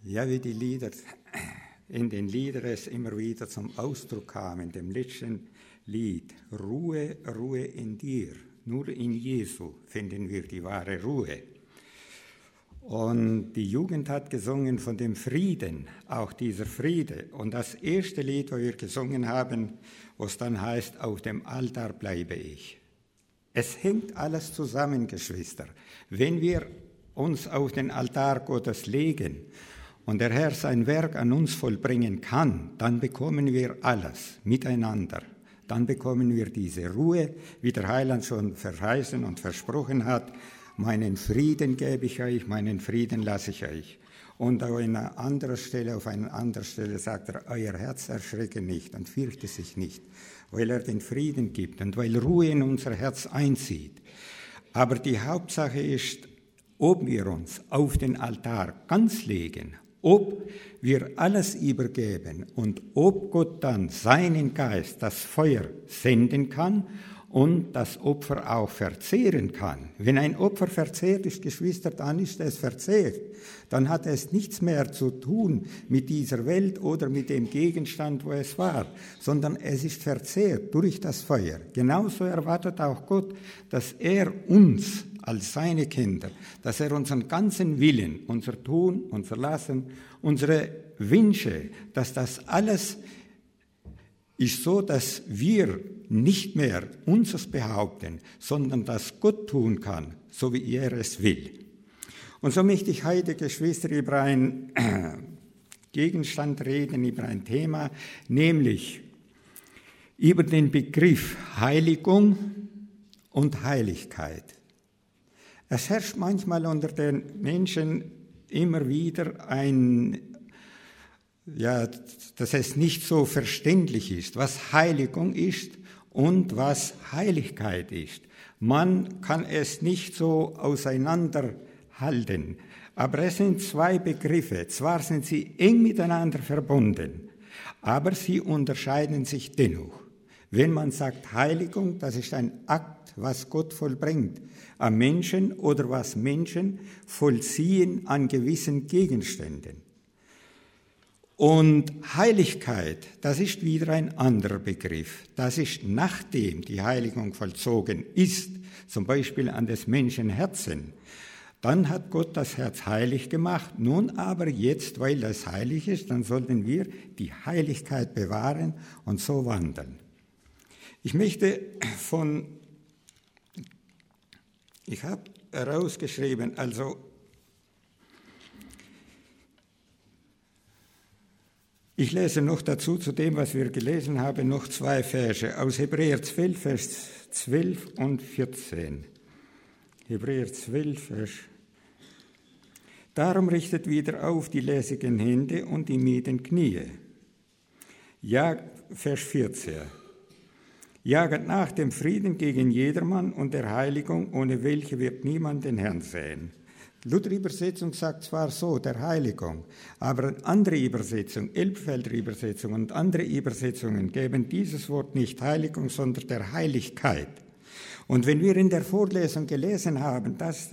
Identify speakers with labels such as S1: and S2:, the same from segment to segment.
S1: Ja, wie die Lieder, in den Liedern es immer wieder zum Ausdruck kam, in dem letzten Lied, Ruhe, Ruhe in dir. Nur in Jesu finden wir die wahre Ruhe. Und die Jugend hat gesungen von dem Frieden, auch dieser Friede. Und das erste Lied, was wir gesungen haben, was dann heißt, auf dem Altar bleibe ich. Es hängt alles zusammen, Geschwister. Wenn wir uns auf den Altar Gottes legen und der Herr sein Werk an uns vollbringen kann, dann bekommen wir alles miteinander. Dann bekommen wir diese Ruhe, wie der Heiland schon verheißen und versprochen hat. Meinen Frieden gebe ich euch, meinen Frieden lasse ich euch. Und auf einer anderen Stelle sagt er, euer Herz erschrecke nicht und fürchte sich nicht, weil er den Frieden gibt und weil Ruhe in unser Herz einzieht. Aber die Hauptsache ist, ob wir uns auf den Altar ganz legen, ob wir alles übergeben und ob Gott dann seinen Geist, das Feuer, senden kann und das Opfer auch verzehren kann. Wenn ein Opfer verzehrt ist, Geschwister, dann ist es verzehrt. Dann hat es nichts mehr zu tun mit dieser Welt oder mit dem Gegenstand, wo es war, sondern es ist verzehrt durch das Feuer. Genauso erwartet auch Gott, dass er uns als seine Kinder, dass er unseren ganzen Willen, unser Tun, unser Lassen, unsere Wünsche, dass das alles ist so, dass wir nicht mehr unseres behaupten, sondern dass Gott tun kann, so wie er es will. Und so möchte ich heute, Geschwister, über einen Gegenstand reden, über ein Thema, nämlich über den Begriff Heiligung und Heiligkeit. Es herrscht manchmal unter den Menschen immer wieder dass es nicht so verständlich ist, was Heiligung ist und was Heiligkeit ist. Man kann es nicht so auseinanderhalten, aber es sind zwei Begriffe. Zwar sind sie eng miteinander verbunden, aber sie unterscheiden sich dennoch. Wenn man sagt Heiligung, das ist ein Akt, was Gott vollbringt am Menschen oder was Menschen vollziehen an gewissen Gegenständen. Und Heiligkeit, das ist wieder ein anderer Begriff. Das ist, nachdem die Heiligung vollzogen ist, zum Beispiel an des Menschen Herzen, dann hat Gott das Herz heilig gemacht. Nun aber jetzt, weil das heilig ist, dann sollten wir die Heiligkeit bewahren und so wandeln. Ich habe herausgeschrieben, ich lese noch dazu, zu dem, was wir gelesen haben, noch 2 Verse aus Hebräer 12, Vers 12 und 14. Hebräer 12, Vers. Darum richtet wieder auf die lässigen Hände und die müden Knie. Ja, Vers 14. Jaget nach dem Frieden gegen jedermann und der Heiligung, ohne welche wird niemand den Herrn sehen. Luther-Übersetzung sagt zwar so, der Heiligung, aber andere Übersetzungen, Elberfelder Übersetzung und andere Übersetzungen geben dieses Wort nicht Heiligung, sondern der Heiligkeit. Und wenn wir in der Vorlesung gelesen haben, dass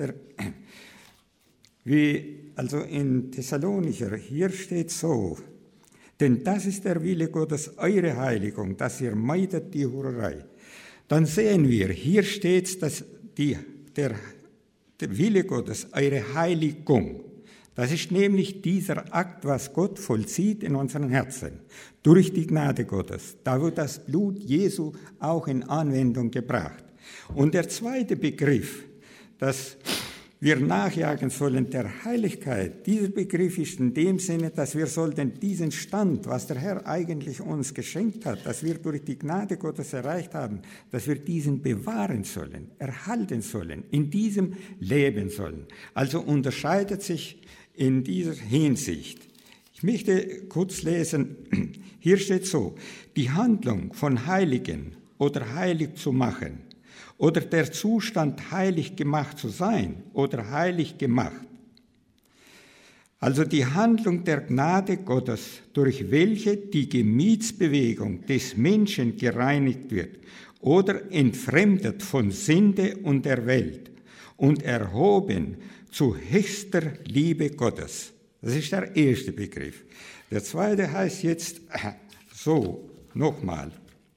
S1: also in Thessalonicher, hier steht so, denn das ist der Wille Gottes, eure Heiligung, dass ihr meidet die Hurerei. Dann sehen wir, hier steht, dass der Wille Gottes, eure Heiligung. Das ist nämlich dieser Akt, was Gott vollzieht in unseren Herzen, durch die Gnade Gottes. Da wird das Blut Jesu auch in Anwendung gebracht. Und der zweite Begriff, dass wir nachjagen sollen der Heiligkeit, dieser Begriff ist in dem Sinne, dass wir sollten diesen Stand, was der Herr eigentlich uns geschenkt hat, dass wir durch die Gnade Gottes erreicht haben, dass wir diesen bewahren sollen, erhalten sollen, in diesem leben sollen. Also unterscheidet sich in dieser Hinsicht. Ich möchte kurz lesen, hier steht so, die Handlung von Heiligen oder heilig zu machen, oder der Zustand, heilig gemacht zu sein oder heilig gemacht. Also die Handlung der Gnade Gottes, durch welche die Gemütsbewegung des Menschen gereinigt wird oder entfremdet von Sünde und der Welt und erhoben zu höchster Liebe Gottes. Das ist der erste Begriff. Der zweite heißt jetzt so, nochmal.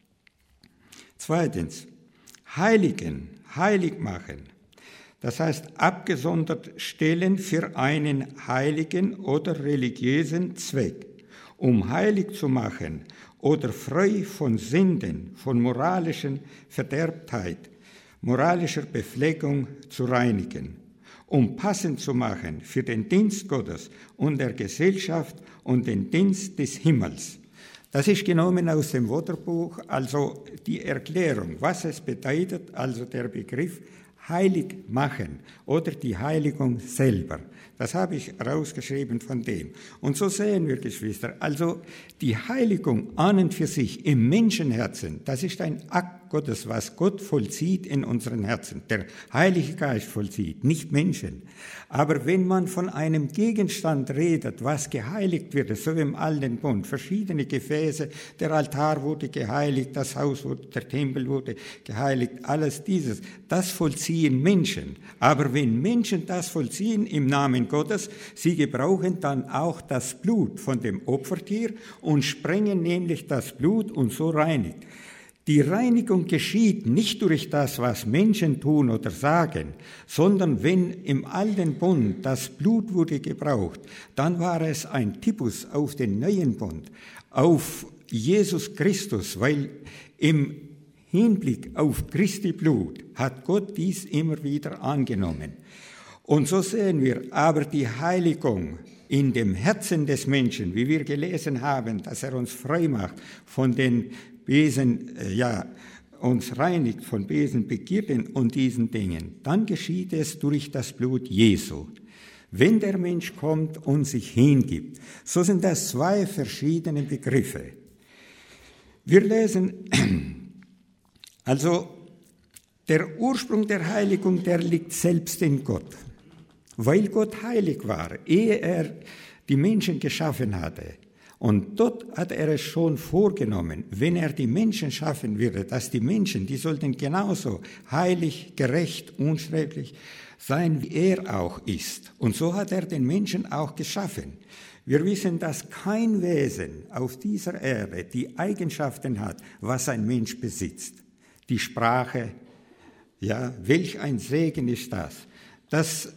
S1: Zweitens, heiligen, heilig machen. Das heißt, abgesondert stellen für einen heiligen oder religiösen Zweck, um heilig zu machen oder frei von Sünden, von moralischen Verderbtheit, moralischer Befleckung zu reinigen, um passend zu machen für den Dienst Gottes und der Gesellschaft und den Dienst des Himmels. Das ist genommen aus dem Wörterbuch, also die Erklärung, was es bedeutet, also der Begriff heilig machen oder die Heiligung selber. Das habe ich rausgeschrieben von dem. Und so sehen wir, Geschwister, also die Heiligung an und für sich im Menschenherzen, das ist ein Akt Gottes, was Gott vollzieht in unseren Herzen. Der Heilige Geist vollzieht, nicht Menschen. Aber wenn man von einem Gegenstand redet, was geheiligt wird, so wie im Alten Bund, verschiedene Gefäße, der Altar wurde geheiligt, das Haus wurde, der Tempel wurde geheiligt, alles dieses, das vollziehen Menschen. Aber wenn Menschen das vollziehen im Namen Gottes, sie gebrauchen dann auch das Blut von dem Opfertier und sprengen nämlich das Blut und so reinigt. Die Reinigung geschieht nicht durch das, was Menschen tun oder sagen, sondern wenn im Alten Bund das Blut wurde gebraucht, dann war es ein Typus auf den neuen Bund, auf Jesus Christus, weil im Hinblick auf Christi Blut hat Gott dies immer wieder angenommen. Und so sehen wir aber die Heiligung in dem Herzen des Menschen, wie wir gelesen haben, dass er uns frei macht von den Besen, uns reinigt von bösen Begierden und diesen Dingen, dann geschieht es durch das Blut Jesu. Wenn der Mensch kommt und sich hingibt, so sind das zwei verschiedene Begriffe. Wir lesen, also der Ursprung der Heiligung, der liegt selbst in Gott, weil Gott heilig war, ehe er die Menschen geschaffen hatte. Und dort hat er es schon vorgenommen, wenn er die Menschen schaffen würde, dass die Menschen, die sollten genauso heilig, gerecht, unsträflich sein, wie er auch ist. Und so hat er den Menschen auch geschaffen. Wir wissen, dass kein Wesen auf dieser Erde die Eigenschaften hat, was ein Mensch besitzt. Die Sprache, ja, welch ein Segen ist das. Das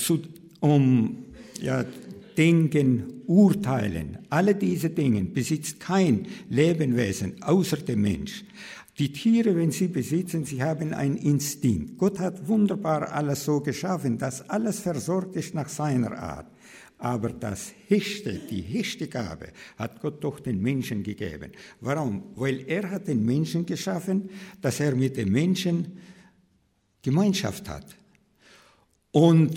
S1: Denken, Urteilen, alle diese Dinge besitzt kein Lebewesen außer dem Mensch. Die Tiere, wenn sie besitzen, sie haben einen Instinkt. Gott hat wunderbar alles so geschaffen, dass alles versorgt ist nach seiner Art. Aber die höchste Gabe hat Gott doch den Menschen gegeben. Warum? Weil er hat den Menschen geschaffen, dass er mit dem Menschen Gemeinschaft hat. Und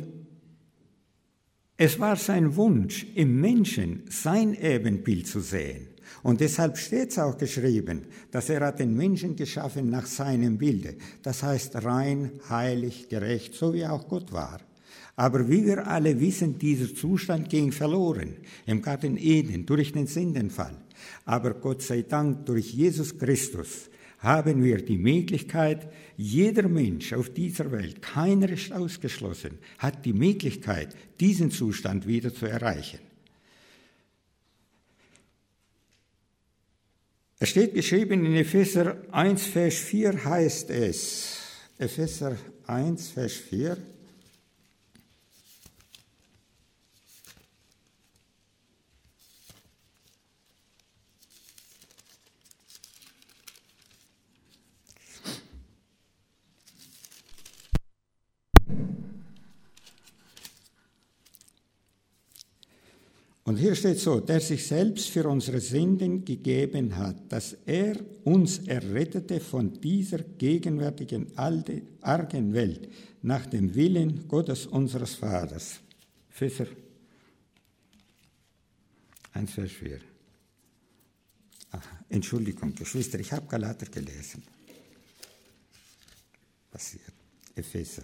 S1: es war sein Wunsch, im Menschen sein Ebenbild zu sehen. Und deshalb steht es auch geschrieben, dass er hat den Menschen geschaffen nach seinem Bilde. Das heißt rein, heilig, gerecht, so wie auch Gott war. Aber wie wir alle wissen, dieser Zustand ging verloren im Garten Eden durch den Sündenfall. Aber Gott sei Dank, durch Jesus Christus haben wir die Möglichkeit, jeder Mensch auf dieser Welt, keiner ist ausgeschlossen, hat die Möglichkeit, diesen Zustand wieder zu erreichen. Es steht geschrieben in Epheser 1, Vers 4 heißt es, Epheser 1, Vers 4, und hier steht so, der sich selbst für unsere Sünden gegeben hat, dass er uns errettete von dieser gegenwärtigen argen Welt nach dem Willen Gottes unseres Vaters. Epheser 1, Vers 4. Entschuldigung, Geschwister, ich habe Galater gelesen. Passiert. Epheser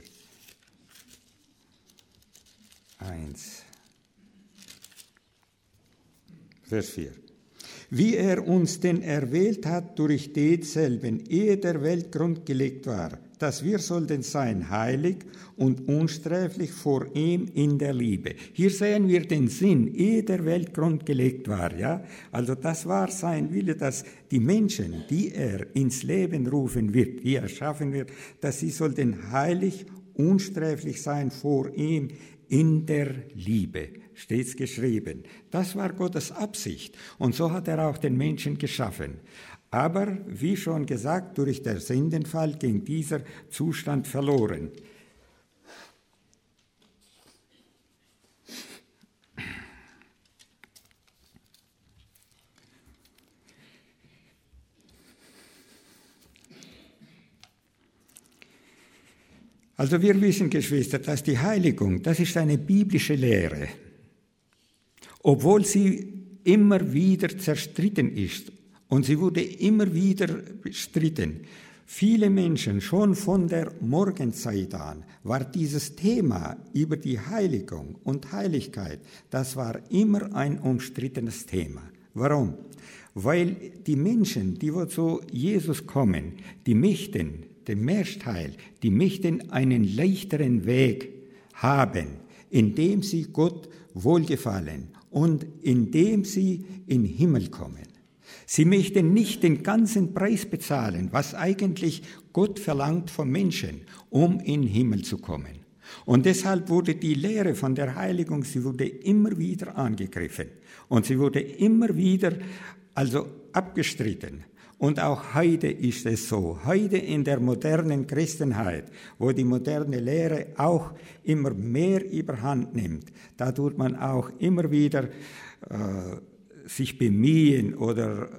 S1: 1. Vers 4. wie er uns denn erwählt hat durch denselben, ehe der Welt Grund gelegt war, dass wir sollten sein heilig und unsträflich vor ihm in der Liebe. Hier sehen wir den Sinn, ehe der Welt Grund gelegt war. Ja? Also das war sein Wille, dass die Menschen, die er ins Leben rufen wird, die er schaffen wird, dass sie sollten heilig, unsträflich sein vor ihm in der Liebe. Steht's geschrieben. Das war Gottes Absicht. Und so hat er auch den Menschen geschaffen. Aber, wie schon gesagt, durch den Sündenfall ging dieser Zustand verloren. Also wir wissen, Geschwister, dass die Heiligung, das ist eine biblische Lehre. Obwohl sie immer wieder zerstritten ist und sie wurde immer wieder bestritten. Viele Menschen, schon von der Morgenzeit an, war dieses Thema über die Heiligung und Heiligkeit, das war immer ein umstrittenes Thema. Warum? Weil die Menschen, die zu Jesus kommen, die möchten, den Mehrteil, die möchten einen leichteren Weg haben, indem sie Gott wohlgefallen und indem sie in den Himmel kommen. Sie möchten nicht den ganzen Preis bezahlen, was eigentlich Gott verlangt vom Menschen, um in den Himmel zu kommen. Und deshalb wurde die Lehre von der Heiligung, sie wurde immer wieder angegriffen und sie wurde immer wieder abgestritten. Und auch heute ist es so, heute in der modernen Christenheit, wo die moderne Lehre auch immer mehr überhand nimmt, da tut man auch immer wieder sich bemühen oder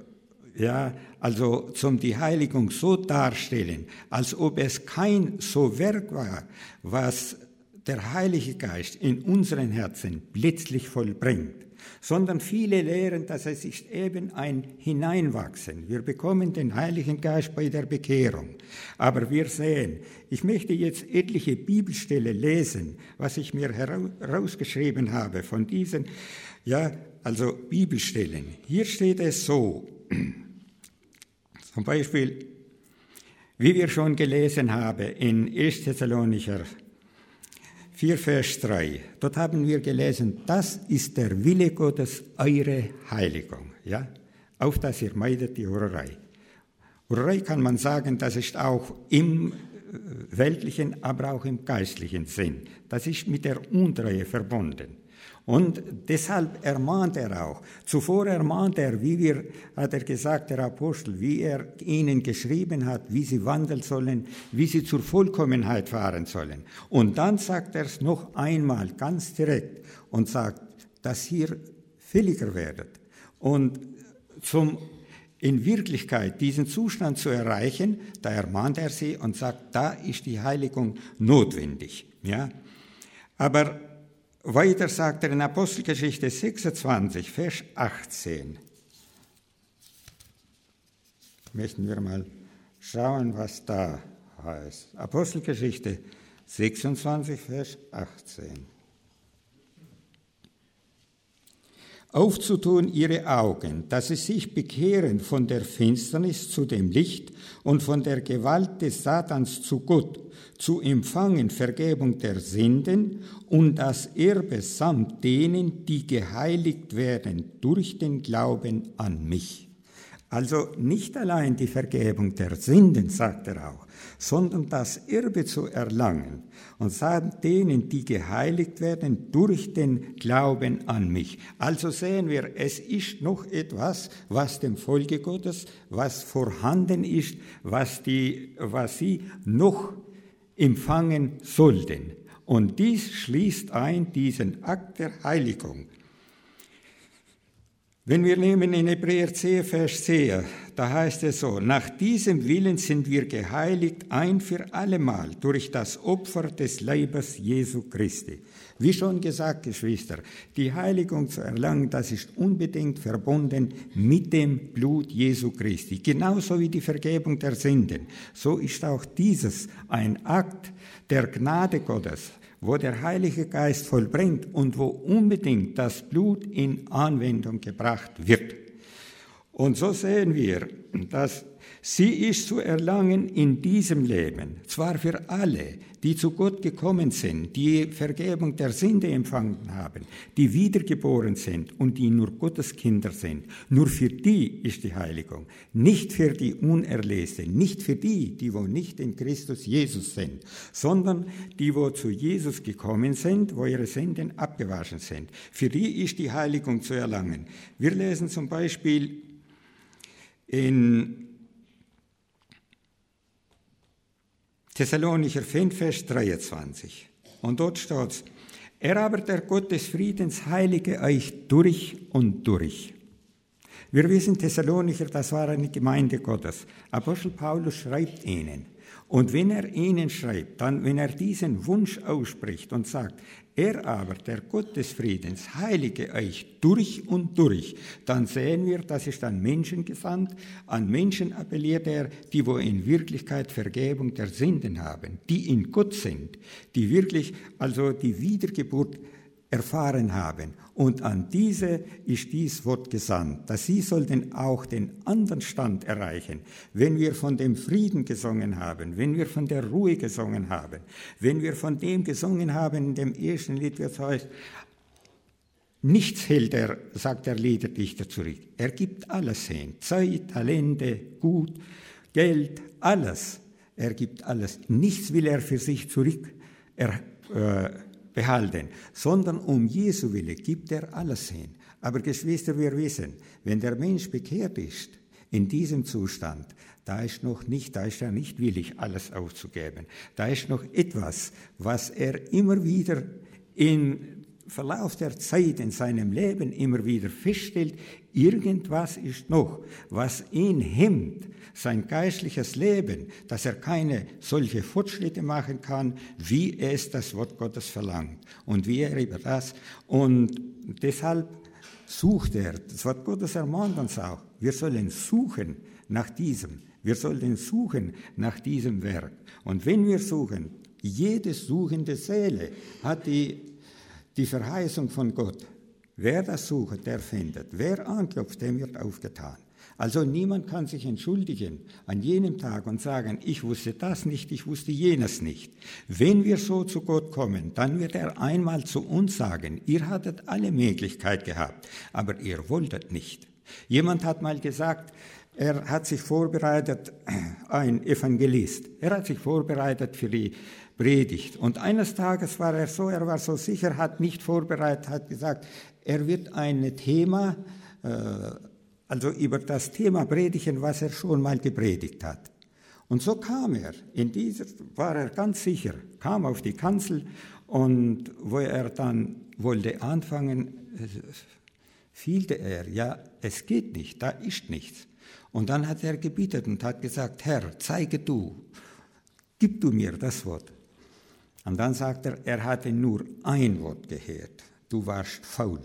S1: zum die Heiligung so darstellen, als ob es kein so Werk war, was der Heilige Geist in unseren Herzen plötzlich vollbringt. Sondern viele lehren, dass es ist eben ein Hineinwachsen. Wir bekommen den Heiligen Geist bei der Bekehrung. Aber wir sehen, ich möchte jetzt etliche Bibelstellen lesen, was ich mir herausgeschrieben habe von diesen, Bibelstellen. Hier steht es so, zum Beispiel, wie wir schon gelesen haben in 1. Thessalonicher 4, Vers 3, dort haben wir gelesen, das ist der Wille Gottes, eure Heiligung, auf dass ihr meidet die Hurerei. Hurerei kann man sagen, das ist auch im weltlichen, aber auch im geistlichen Sinn. Das ist mit der Untreue verbunden. Und deshalb ermahnt er auch. Zuvor ermahnt er, hat er gesagt, der Apostel, wie er ihnen geschrieben hat, wie sie wandeln sollen, wie sie zur Vollkommenheit fahren sollen. Und dann sagt er es noch einmal ganz direkt und sagt, dass ihr fähiger werdet. Und in Wirklichkeit diesen Zustand zu erreichen, da ermahnt er sie und sagt, da ist die Heiligung notwendig. Ja? Aber weiter sagt er in Apostelgeschichte 26, Vers 18. Möchten wir mal schauen, was da heißt. Apostelgeschichte 26, Vers 18. Aufzutun ihre Augen, dass sie sich bekehren von der Finsternis zu dem Licht und von der Gewalt des Satans zu Gott, zu empfangen Vergebung der Sünden und das Erbe samt denen, die geheiligt werden durch den Glauben an mich. Also nicht allein die Vergebung der Sünden, sagt er auch, sondern das Erbe zu erlangen und sagt denen, die geheiligt werden durch den Glauben an mich. Also sehen wir, es ist noch etwas, was dem Volke Gottes, was vorhanden ist, was sie noch empfangen sollten. Und dies schließt ein diesen Akt der Heiligung. Wenn wir nehmen in Hebräer 10, Vers 10, da heißt es so, nach diesem Willen sind wir geheiligt ein für allemal durch das Opfer des Leibes Jesu Christi. Wie schon gesagt, Geschwister, die Heiligung zu erlangen, das ist unbedingt verbunden mit dem Blut Jesu Christi. Genauso wie die Vergebung der Sünden. So ist auch dieses ein Akt der Gnade Gottes, wo der Heilige Geist vollbringt und wo unbedingt das Blut in Anwendung gebracht wird. Und so sehen wir, dass sie ist zu erlangen in diesem Leben, zwar für alle, die zu Gott gekommen sind, die Vergebung der Sünde empfangen haben, die wiedergeboren sind und die nur Gottes Kinder sind. Nur für die ist die Heiligung, nicht für die Unerlesenen, nicht für die, die wo nicht in Christus Jesus sind, sondern die, wo zu Jesus gekommen sind, wo ihre Sünden abgewaschen sind. Für die ist die Heiligung zu erlangen. Wir lesen zum Beispiel in Thessalonicher 5, Vers 23. Und dort steht es: Er aber, der Gott des Friedens, heilige euch durch und durch. Wir wissen, Thessalonicher, das war eine Gemeinde Gottes. Apostel Paulus schreibt ihnen. Und wenn er ihnen schreibt, dann, wenn er diesen Wunsch ausspricht und sagt, er aber, der Gott des Friedens, heilige euch durch und durch, dann sehen wir, das ist an Menschen gesandt, an Menschen appelliert er, die wo in Wirklichkeit Vergebung der Sünden haben, die in Gott sind, die wirklich also die Wiedergeburt erfahren haben. Und an diese ist dies Wort gesandt, dass sie sollten auch den anderen Stand erreichen, wenn wir von dem Frieden gesungen haben, wenn wir von der Ruhe gesungen haben, wenn wir von dem gesungen haben, in dem ersten Lied, das heißt, nichts hält er, sagt der Liederdichter zurück. Er gibt alles hin, Zeit, Talente, Gut, Geld, alles. Er gibt alles. Nichts will er für sich zurück behalten, sondern um Jesu Wille gibt er alles hin. Aber Geschwister, wir wissen, wenn der Mensch bekehrt ist, in diesem Zustand, da ist er nicht willig, alles aufzugeben. Da ist noch etwas, was er immer wieder im Verlauf der Zeit in seinem Leben immer wieder feststellt, irgendwas ist noch, was ihn hemmt, sein geistliches Leben, dass er keine solche Fortschritte machen kann, wie es das Wort Gottes verlangt und wie er über das. Und deshalb sucht er, das Wort Gottes ermahnt uns auch, wir sollen suchen nach diesem, wir sollen suchen nach diesem Werk. Und wenn wir suchen, jede suchende Seele hat die Verheißung von Gott. Wer das sucht, der findet. Wer anklopft, dem wird aufgetan. Also niemand kann sich entschuldigen an jenem Tag und sagen, ich wusste das nicht, ich wusste jenes nicht. Wenn wir so zu Gott kommen, dann wird er einmal zu uns sagen, ihr hattet alle Möglichkeit gehabt, aber ihr wolltet nicht. Jemand hat mal gesagt, er hat sich vorbereitet, ein Evangelist, er hat sich vorbereitet für die Predigt. Und eines Tages war er so sicher, hat nicht vorbereitet, hat gesagt, er wird ein Thema, also über das Thema predigen, was er schon mal gepredigt hat. Und so kam er, war er ganz sicher, kam auf die Kanzel und wo er dann wollte anfangen, fühlte er, ja, es geht nicht, da ist nichts. Und dann hat er gebetet und hat gesagt, Herr, zeige du, gib du mir das Wort. Und dann sagt er hatte nur ein Wort gehört, du warst faul.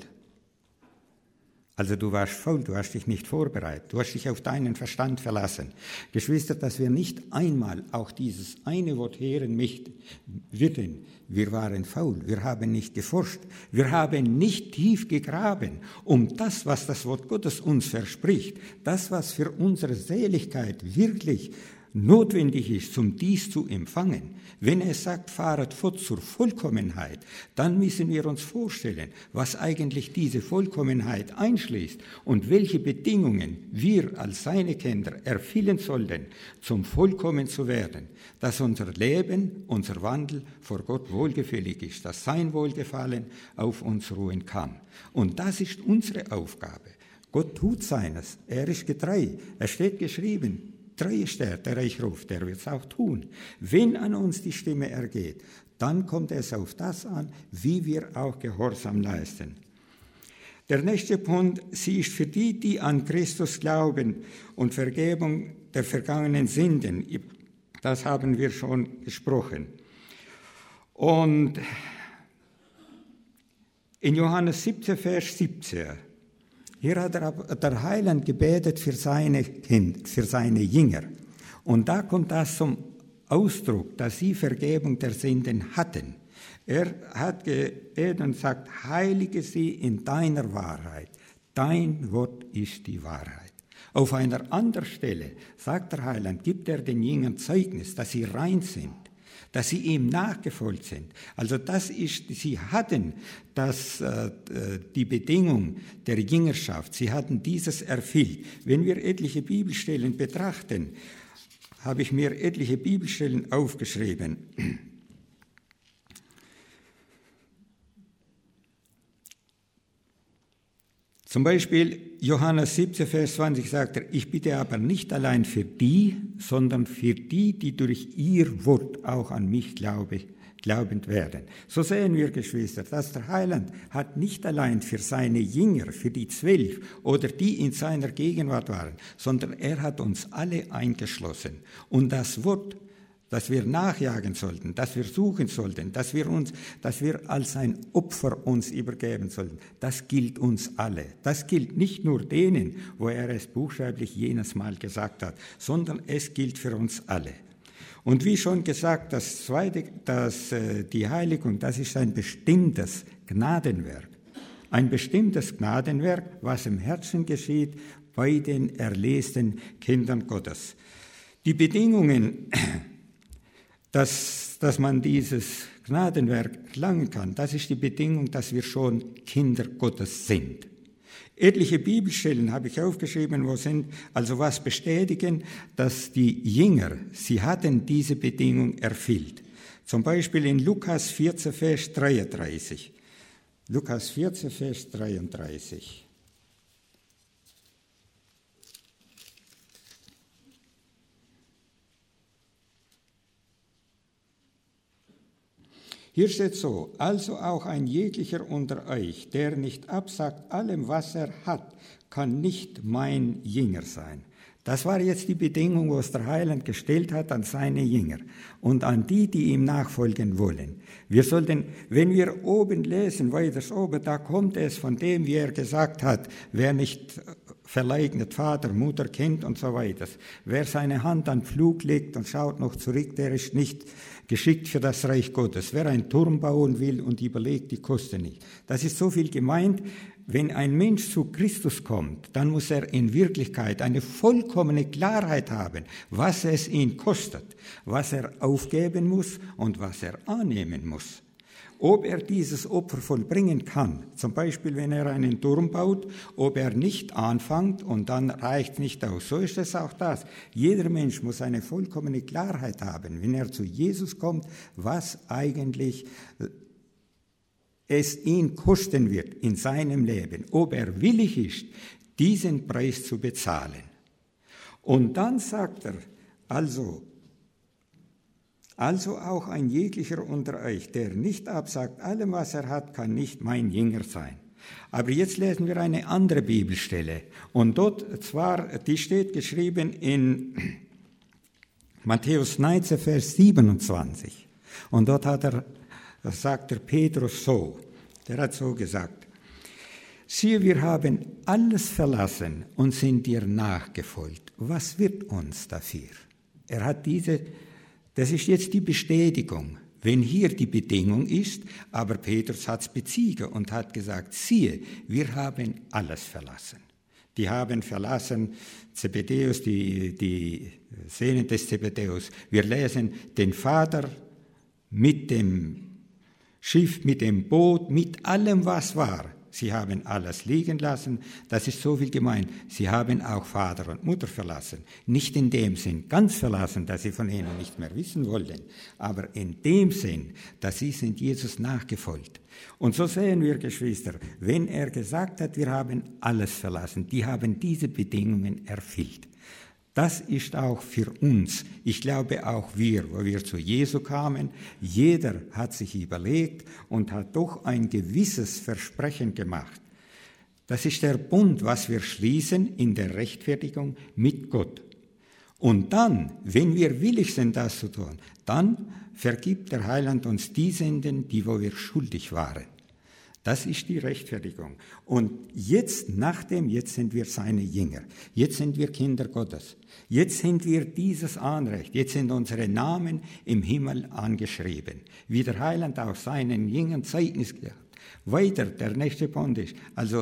S1: Also du warst faul, du hast dich nicht vorbereitet, du hast dich auf deinen Verstand verlassen. Geschwister, dass wir nicht einmal auch dieses eine Wort hören würden, wir waren faul, wir haben nicht geforscht, wir haben nicht tief gegraben, um das, was das Wort Gottes uns verspricht, das, was für unsere Seligkeit wirklich notwendig ist, um dies zu empfangen. Wenn er sagt, fahret fort zur Vollkommenheit, dann müssen wir uns vorstellen, was eigentlich diese Vollkommenheit einschließt und welche Bedingungen wir als seine Kinder erfüllen sollten, zum Vollkommen zu werden, dass unser Leben, unser Wandel vor Gott wohlgefällig ist, dass sein Wohlgefallen auf uns ruhen kann. Und das ist unsere Aufgabe. Gott tut seines, er ist getreu, es steht geschrieben, treu ist der euch ruft, der wird es auch tun. Wenn an uns die Stimme ergeht, dann kommt es auf das an, wie wir auch Gehorsam leisten. Der nächste Punkt, sie ist für die, die an Christus glauben und Vergebung der vergangenen Sünden. Das haben wir schon gesprochen. Und in Johannes 17, Vers 17, hier hat der Heiland gebetet für seine Jünger. Und da kommt das zum Ausdruck, dass sie Vergebung der Sünden hatten. Er hat gebetet und sagt, heilige sie in deiner Wahrheit. Dein Wort ist die Wahrheit. Auf einer anderen Stelle sagt der Heiland, gibt er den Jüngern Zeugnis, dass sie rein sind, dass sie ihm nachgefolgt sind. Also sie hatten die Bedingung der Jüngerschaft, sie hatten dieses erfüllt. Wenn wir etliche Bibelstellen betrachten, habe ich mir etliche Bibelstellen aufgeschrieben. Zum Beispiel Johannes 17, Vers 20 sagt er, ich bitte aber nicht allein für die, sondern für die, die durch ihr Wort auch an mich glaubend werden. So sehen wir, Geschwister, dass der Heiland hat nicht allein für seine Jünger, für die 12 oder die in seiner Gegenwart waren, sondern er hat uns alle eingeschlossen. Und das Wort, das wir nachjagen sollten, das wir suchen sollten, dass wir als ein Opfer uns übergeben sollten, das gilt uns alle. Das gilt nicht nur denen, wo er es buchstäblich jenes Mal gesagt hat, sondern es gilt für uns alle. Und wie schon gesagt, die Heiligung, das ist ein bestimmtes Gnadenwerk. Ein bestimmtes Gnadenwerk, was im Herzen geschieht bei den erlesenen Kindern Gottes. Die Bedingungen, dass man dieses Gnadenwerk erlangen kann, das ist die Bedingung, dass wir schon Kinder Gottes sind. Etliche Bibelstellen habe ich aufgeschrieben, was bestätigen, dass die Jünger, sie hatten diese Bedingung erfüllt. Zum Beispiel in Lukas 14, Vers 33. Lukas 14, Vers 33. Hier steht so, also auch ein jeglicher unter euch, der nicht absagt allem, was er hat, kann nicht mein Jünger sein. Das war jetzt die Bedingung, was der Heiland gestellt hat an seine Jünger und an die ihm nachfolgen wollen. Wir sollten, wenn wir oben lesen, weiter oben, da kommt es von dem, wie er gesagt hat, wer nicht verleugnet Vater, Mutter, Kind und so weiter. Wer seine Hand an den Pflug legt und schaut noch zurück, der ist nicht geschickt für das Reich Gottes. Wer einen Turm bauen will und überlegt die Kosten nicht. Das ist so viel gemeint. Wenn ein Mensch zu Christus kommt, dann muss er in Wirklichkeit eine vollkommene Klarheit haben, was es ihn kostet, was er aufgeben muss und was er annehmen muss. Ob er dieses Opfer vollbringen kann, zum Beispiel wenn er einen Turm baut, ob er nicht anfängt und dann reicht nicht aus. So ist es auch das. Jeder Mensch muss eine vollkommene Klarheit haben, wenn er zu Jesus kommt, was eigentlich es ihn kosten wird in seinem Leben, ob er willig ist, diesen Preis zu bezahlen. Und dann sagt er, also auch ein jeglicher unter euch, der nicht absagt allem, was er hat, kann nicht mein Jünger sein. Aber jetzt lesen wir eine andere Bibelstelle. Und die steht geschrieben in Matthäus 19, Vers 27. Und dort sagt der Petrus so, der hat so gesagt, siehe, wir haben alles verlassen und sind dir nachgefolgt. Was wird uns dafür? Das ist jetzt die Bestätigung, wenn hier die Bedingung ist, aber Petrus hat es beziehen und hat gesagt, siehe, wir haben alles verlassen. Die haben verlassen Zebedeus, die Söhne des Zebedeus. Wir lesen den Vater mit dem Schiff, mit dem Boot, mit allem, was war. Sie haben alles liegen lassen. Das ist so viel gemeint. Sie haben auch Vater und Mutter verlassen. Nicht in dem Sinn ganz verlassen, dass sie von ihnen nicht mehr wissen wollten, aber in dem Sinn, dass sie sind Jesus nachgefolgt. Und so sehen wir, Geschwister, wenn er gesagt hat, wir haben alles verlassen, die haben diese Bedingungen erfüllt. Das ist auch für uns. Ich glaube auch wir, wo wir zu Jesu kamen, jeder hat sich überlegt und hat doch ein gewisses Versprechen gemacht. Das ist der Bund, was wir schließen in der Rechtfertigung mit Gott. Und dann, wenn wir willig sind, das zu tun, dann vergibt der Heiland uns die Sünden, die wo wir schuldig waren. Das ist die Rechtfertigung. Und jetzt sind wir seine Jünger. Jetzt sind wir Kinder Gottes. Jetzt sind wir dieses Anrecht. Jetzt sind unsere Namen im Himmel angeschrieben. Wie der Heiland auch seinen Jüngern Zeugnis gehabt. Weiter, der nächste Punkt ist, also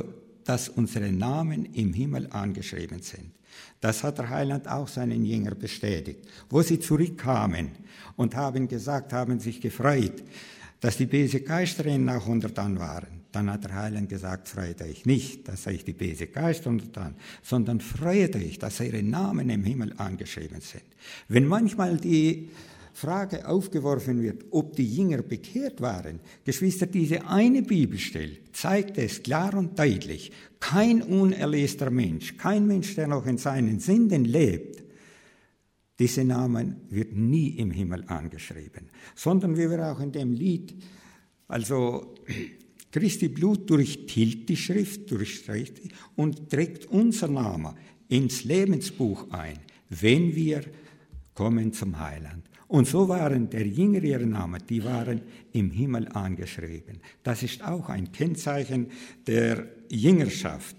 S1: dass unsere Namen im Himmel angeschrieben sind. Das hat der Heiland auch seinen Jüngern bestätigt. Wo sie zurückkamen und haben sich gefreut, dass die bösen Geister ihnen auch untertan waren. Dann hat der Heiland gesagt, freut euch nicht, dass euch die bösen Geister untertan, sondern freut euch, dass eure Namen im Himmel angeschrieben sind. Wenn manchmal die Frage aufgeworfen wird, ob die Jünger bekehrt waren, Geschwister, diese eine Bibelstelle zeigt es klar und deutlich. Kein unerlöster Mensch, kein Mensch, der noch in seinen Sünden lebt, diese Namen wird nie im Himmel angeschrieben, sondern wie wir auch in dem Lied, also Christi Blut durchtilgt die Schrift, durchstreicht und trägt unser Name ins Lebensbuch ein, wenn wir kommen zum Heiland. Und so waren der Jünger ihre Namen, die waren im Himmel angeschrieben. Das ist auch ein Kennzeichen der Jüngerschaft.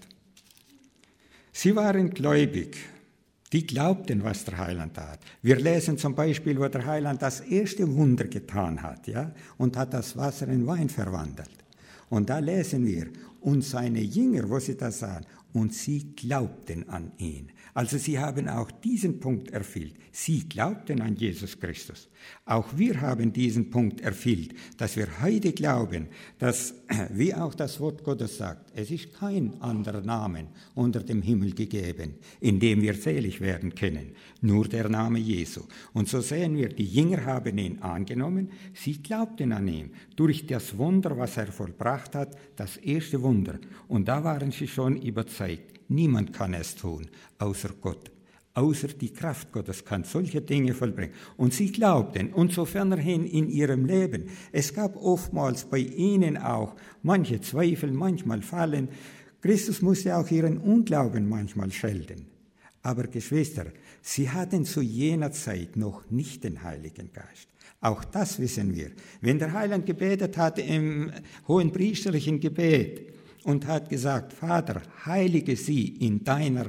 S1: Sie waren gläubig. Die glaubten, was der Heiland tat. Wir lesen zum Beispiel, wo der Heiland das erste Wunder getan hat, ja, und hat das Wasser in Wein verwandelt. Und da lesen wir, und seine Jünger, wo sie das sahen, und sie glaubten an ihn. Also sie haben auch diesen Punkt erfüllt. Sie glaubten an Jesus Christus. Auch wir haben diesen Punkt erfüllt, dass wir heute glauben, dass, wie auch das Wort Gottes sagt, es ist kein anderer Name unter dem Himmel gegeben, in dem wir selig werden können, nur der Name Jesu. Und so sehen wir, die Jünger haben ihn angenommen, sie glaubten an ihn, durch das Wunder, was er vollbracht hat, das erste Wunder. Und da waren sie schon überzeugt, niemand kann es tun, außer Gott. Außer die Kraft Gottes kann solche Dinge vollbringen. Und sie glaubten, und so fernerhin in ihrem Leben. Es gab oftmals bei ihnen auch manche Zweifel, manchmal Fallen. Christus musste auch ihren Unglauben manchmal schelten. Aber Geschwister, sie hatten zu jener Zeit noch nicht den Heiligen Geist. Auch das wissen wir. Wenn der Heiland gebetet hat im hohenpriesterlichen Gebet und hat gesagt, Vater, heilige sie in deiner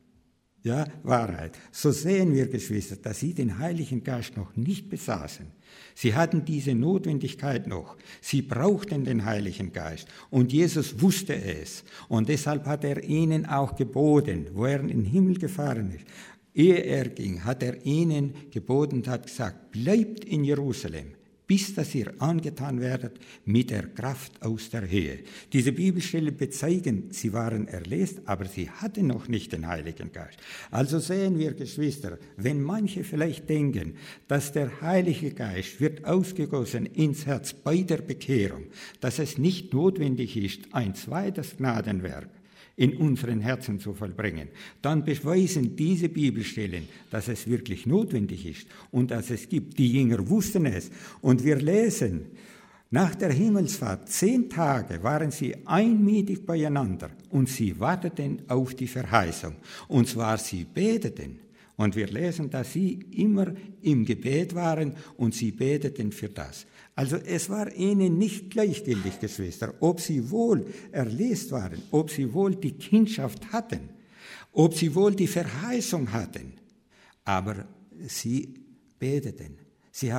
S1: Wahrheit. So sehen wir, Geschwister, dass sie den Heiligen Geist noch nicht besaßen. Sie hatten diese Notwendigkeit noch. Sie brauchten den Heiligen Geist. Und Jesus wusste es. Und deshalb hat er ihnen auch geboten, wo er in den Himmel gefahren ist. Ehe er ging, hat er ihnen geboten und hat gesagt, bleibt in Jerusalem, bis dass ihr angetan werdet mit der Kraft aus der Höhe. Diese Bibelstellen bezeigen, sie waren erlöst, aber sie hatten noch nicht den Heiligen Geist. Also sehen wir, Geschwister, wenn manche vielleicht denken, dass der Heilige Geist wird ausgegossen ins Herz bei der Bekehrung, dass es nicht notwendig ist, ein zweites Gnadenwerk in unseren Herzen zu vollbringen, dann beweisen diese Bibelstellen, dass es wirklich notwendig ist und dass es gibt. Die Jünger wussten es. Und wir lesen, nach der Himmelsfahrt 10 Tage waren sie einmütig beieinander und sie warteten auf die Verheißung. Und zwar sie beteten. Und wir lesen, dass sie immer im Gebet waren und sie beteten für das. Also es war ihnen nicht gleichgültig, Geschwister, ob sie wohl erlöst waren, ob sie wohl die Kindschaft hatten, ob sie wohl die Verheißung hatten. Aber sie beteten. Sie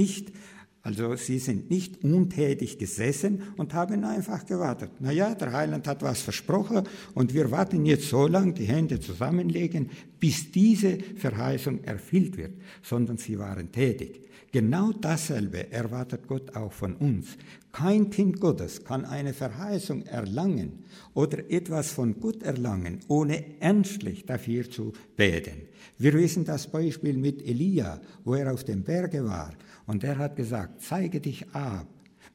S1: sind nicht untätig gesessen und haben einfach gewartet. Naja, der Heiland hat was versprochen und wir warten jetzt so lange, die Hände zusammenlegen, bis diese Verheißung erfüllt wird, sondern sie waren tätig. Genau dasselbe erwartet Gott auch von uns. Kein Kind Gottes kann eine Verheißung erlangen oder etwas von Gott erlangen, ohne ernstlich dafür zu beten. Wir wissen das Beispiel mit Elia, wo er auf dem Berge war und er hat gesagt, zeige dich Ahab.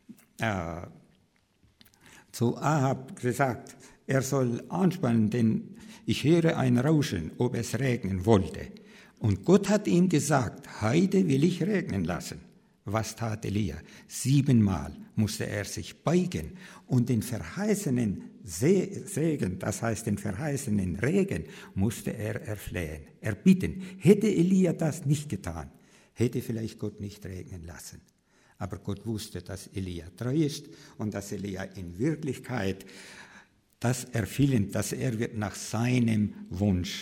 S1: Zu Ahab gesagt, er soll anspannen, denn ich höre ein Rauschen, ob es regnen wollte. Und Gott hat ihm gesagt, heute will ich regnen lassen. Was tat Elia? 7-mal musste er sich beugen und den verheißenen Segen, das heißt den verheißenen Regen, musste er erflehen, erbitten. Hätte Elia das nicht getan, hätte vielleicht Gott nicht regnen lassen. Aber Gott wusste, dass Elia treu ist und dass Elia in Wirklichkeit das erfüllen, dass er wird nach seinem Wunsch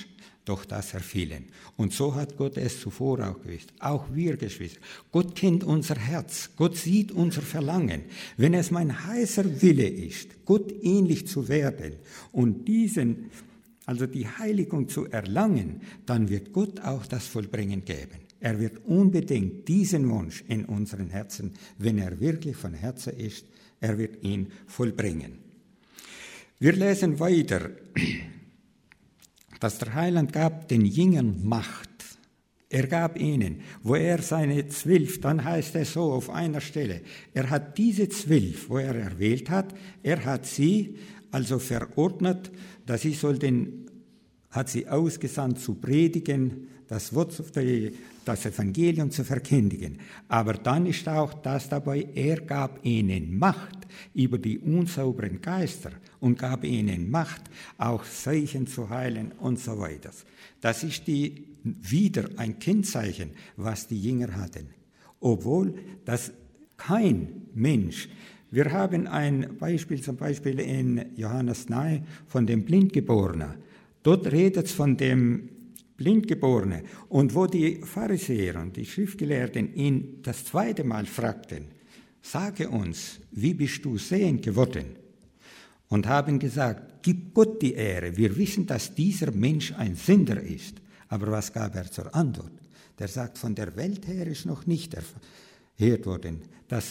S1: doch das erfielen. Und so hat Gott es zuvor auch gewusst. Auch wir Geschwister. Gott kennt unser Herz. Gott sieht unser Verlangen. Wenn es mein heißer Wille ist, Gott ähnlich zu werden und also die Heiligung zu erlangen, dann wird Gott auch das Vollbringen geben. Er wird unbedingt diesen Wunsch in unseren Herzen, wenn er wirklich von Herzen ist, er wird ihn vollbringen. Wir lesen weiter, dass der Heiland gab den Jüngern Macht. Er gab ihnen, wo er seine 12, dann heißt es so auf einer Stelle, er hat diese 12, wo er erwählt hat, er hat sie also verordnet, dass sie hat sie ausgesandt zu predigen, das Evangelium zu verkündigen. Aber dann ist auch das dabei, er gab ihnen Macht über die unsauberen Geister und gab ihnen Macht, auch Seuchen zu heilen und so weiter. Das ist wieder ein Kennzeichen, was die Jünger hatten. Obwohl das kein Mensch, wir haben ein Beispiel, zum Beispiel in Johannes 9 von dem Blindgeborenen. Dort redet es von dem Blindgeborene. Und wo die Pharisäer und die Schriftgelehrten ihn das zweite Mal fragten, sage uns, wie bist du sehend geworden? Und haben gesagt, gib Gott die Ehre, wir wissen, dass dieser Mensch ein Sünder ist. Aber was gab er zur Antwort? Der sagt, von der Welt her ist noch nicht erhört worden, dass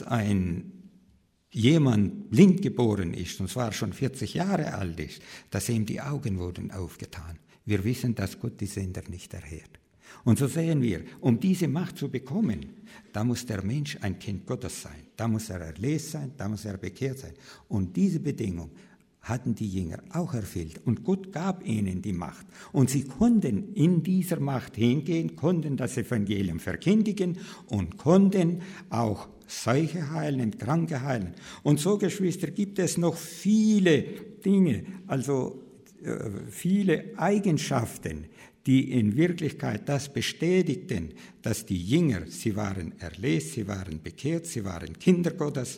S1: jemand blind geboren ist, und zwar schon 40 Jahre alt ist, dass ihm die Augen wurden aufgetan. Wir wissen, dass Gott die Sünder nicht erhört. Und so sehen wir, um diese Macht zu bekommen, da muss der Mensch ein Kind Gottes sein. Da muss er erlöst sein, da muss er bekehrt sein. Und diese Bedingung hatten die Jünger auch erfüllt. Und Gott gab ihnen die Macht. Und sie konnten in dieser Macht hingehen, konnten das Evangelium verkündigen und konnten auch Seuche heilen, Kranke heilen. Und so, Geschwister, gibt es noch viele Dinge, also viele Eigenschaften, die in Wirklichkeit das bestätigten, dass die Jünger, sie waren erlöst, sie waren bekehrt, sie waren Kinder Gottes,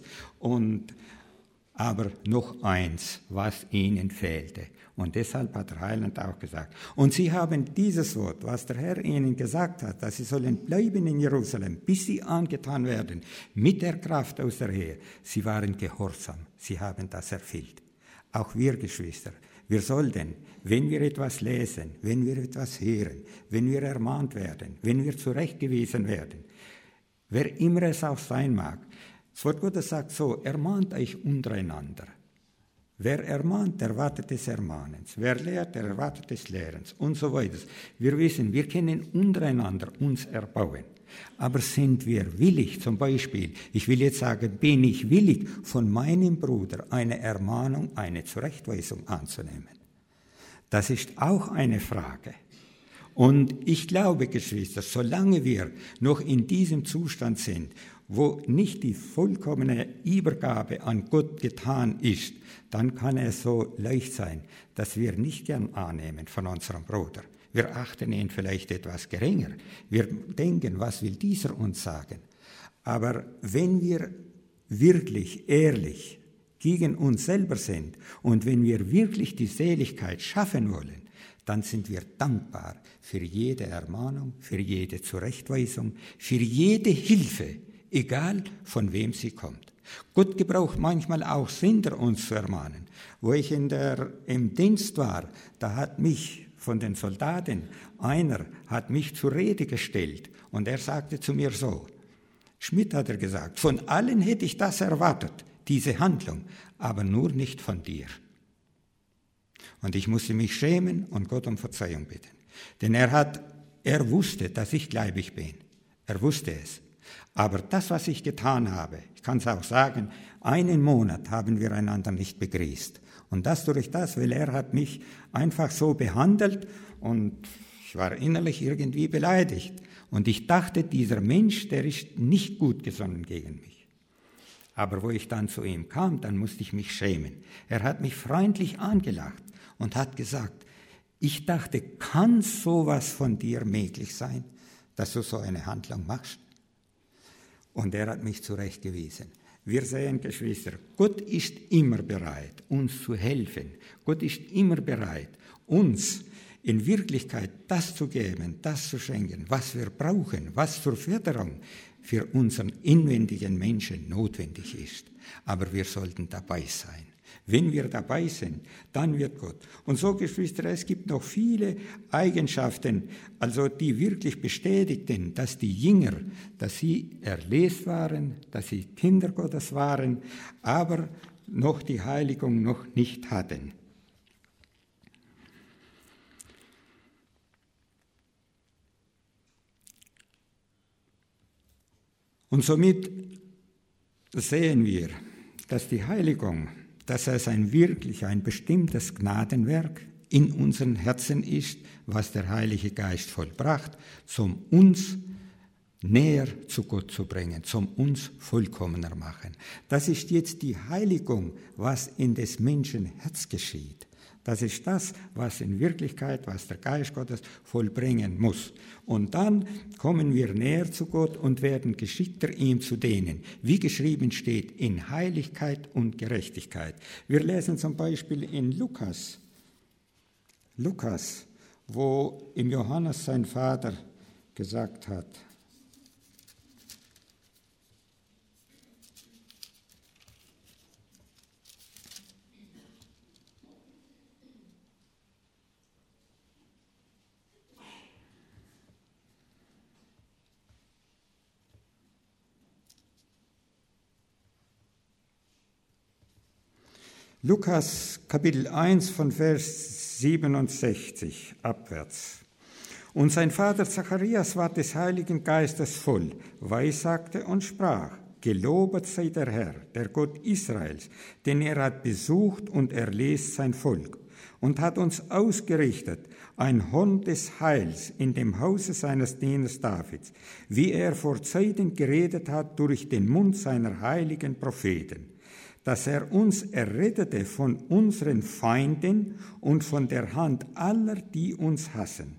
S1: aber noch eins, was ihnen fehlte. Und deshalb hat der Heiland auch gesagt, und sie haben dieses Wort, was der Herr ihnen gesagt hat, dass sie sollen bleiben in Jerusalem, bis sie angetan werden mit der Kraft aus der Höhe. Sie waren gehorsam, sie haben das erfüllt. Auch wir, Geschwister, wir sollten, wenn wir etwas lesen, wenn wir etwas hören, wenn wir ermahnt werden, wenn wir zurechtgewiesen werden, wer immer es auch sein mag, das Wort Gottes sagt so, ermahnt euch untereinander. Wer ermahnt, erwartet des Ermahnens. Wer lehrt, erwartet des Lehrens und so weiter. Wir wissen, wir können untereinander uns erbauen. Aber sind wir willig, zum Beispiel, ich will jetzt sagen, bin ich willig, von meinem Bruder eine Ermahnung, eine Zurechtweisung anzunehmen? Das ist auch eine Frage. Und ich glaube, Geschwister, solange wir noch in diesem Zustand sind, wo nicht die vollkommene Übergabe an Gott getan ist, dann kann es so leicht sein, dass wir nicht gern annehmen von unserem Bruder. Wir achten ihn vielleicht etwas geringer. Wir denken, was will dieser uns sagen? Aber wenn wir wirklich ehrlich gegen uns selber sind und wenn wir wirklich die Seligkeit schaffen wollen, dann sind wir dankbar für jede Ermahnung, für jede Zurechtweisung, für jede Hilfe, egal von wem sie kommt. Gott gebraucht manchmal auch Sünder, uns zu ermahnen. Wo ich im Dienst war, da hat mich von den Soldaten, einer hat mich zur Rede gestellt und er sagte zu mir so, Schmidt hat er gesagt, von allen hätte ich das erwartet, diese Handlung, aber nur nicht von dir. Und ich musste mich schämen und Gott um Verzeihung bitten. Denn er wusste, dass ich gläubig bin. Er wusste es. Aber das, was ich getan habe, ich kann es auch sagen, 1 Monat haben wir einander nicht begrüßt. Und das durch das, weil er hat mich einfach so behandelt und ich war innerlich irgendwie beleidigt. Und ich dachte, dieser Mensch, der ist nicht gut gesonnen gegen mich. Aber wo ich dann zu ihm kam, dann musste ich mich schämen. Er hat mich freundlich angelacht und hat gesagt, ich dachte, kann sowas von dir möglich sein, dass du so eine Handlung machst? Und er hat mich zurechtgewiesen. Wir sehen, Geschwister, Gott ist immer bereit, uns zu helfen. Gott ist immer bereit, uns in Wirklichkeit das zu geben, das zu schenken, was wir brauchen, was zur Förderung für unseren inwendigen Menschen notwendig ist. Aber wir sollten dabei sein. Wenn wir dabei sind, dann wird Gott. Und so, Geschwister, es gibt noch viele Eigenschaften, also die wirklich bestätigten, dass die Jünger, dass sie erlöst waren, dass sie Kinder Gottes waren, aber noch die Heiligung noch nicht hatten. Und somit sehen wir, dass die Heiligung, dass es wirklich ein bestimmtes Gnadenwerk in unseren Herzen ist, was der Heilige Geist vollbracht, um uns näher zu Gott zu bringen, um uns vollkommener machen. Das ist jetzt die Heiligung, was in des Menschen Herz geschieht. Das ist das, was in Wirklichkeit, was der Geist Gottes vollbringen muss. Und dann kommen wir näher zu Gott und werden geschickter, ihm zu dienen. Wie geschrieben steht, in Heiligkeit und Gerechtigkeit. Wir lesen zum Beispiel in Lukas, wo im Johannes sein Vater gesagt hat, Lukas Kapitel 1 von Vers 67 abwärts. Und sein Vater Zacharias war des Heiligen Geistes voll, weissagte und sprach, gelobet sei der Herr, der Gott Israels, denn er hat besucht und erlöst sein Volk und hat uns ausgerichtet, ein Horn des Heils in dem Hause seines Dieners Davids, wie er vor Zeiten geredet hat durch den Mund seiner heiligen Propheten, dass er uns errettete von unseren Feinden und von der Hand aller, die uns hassen.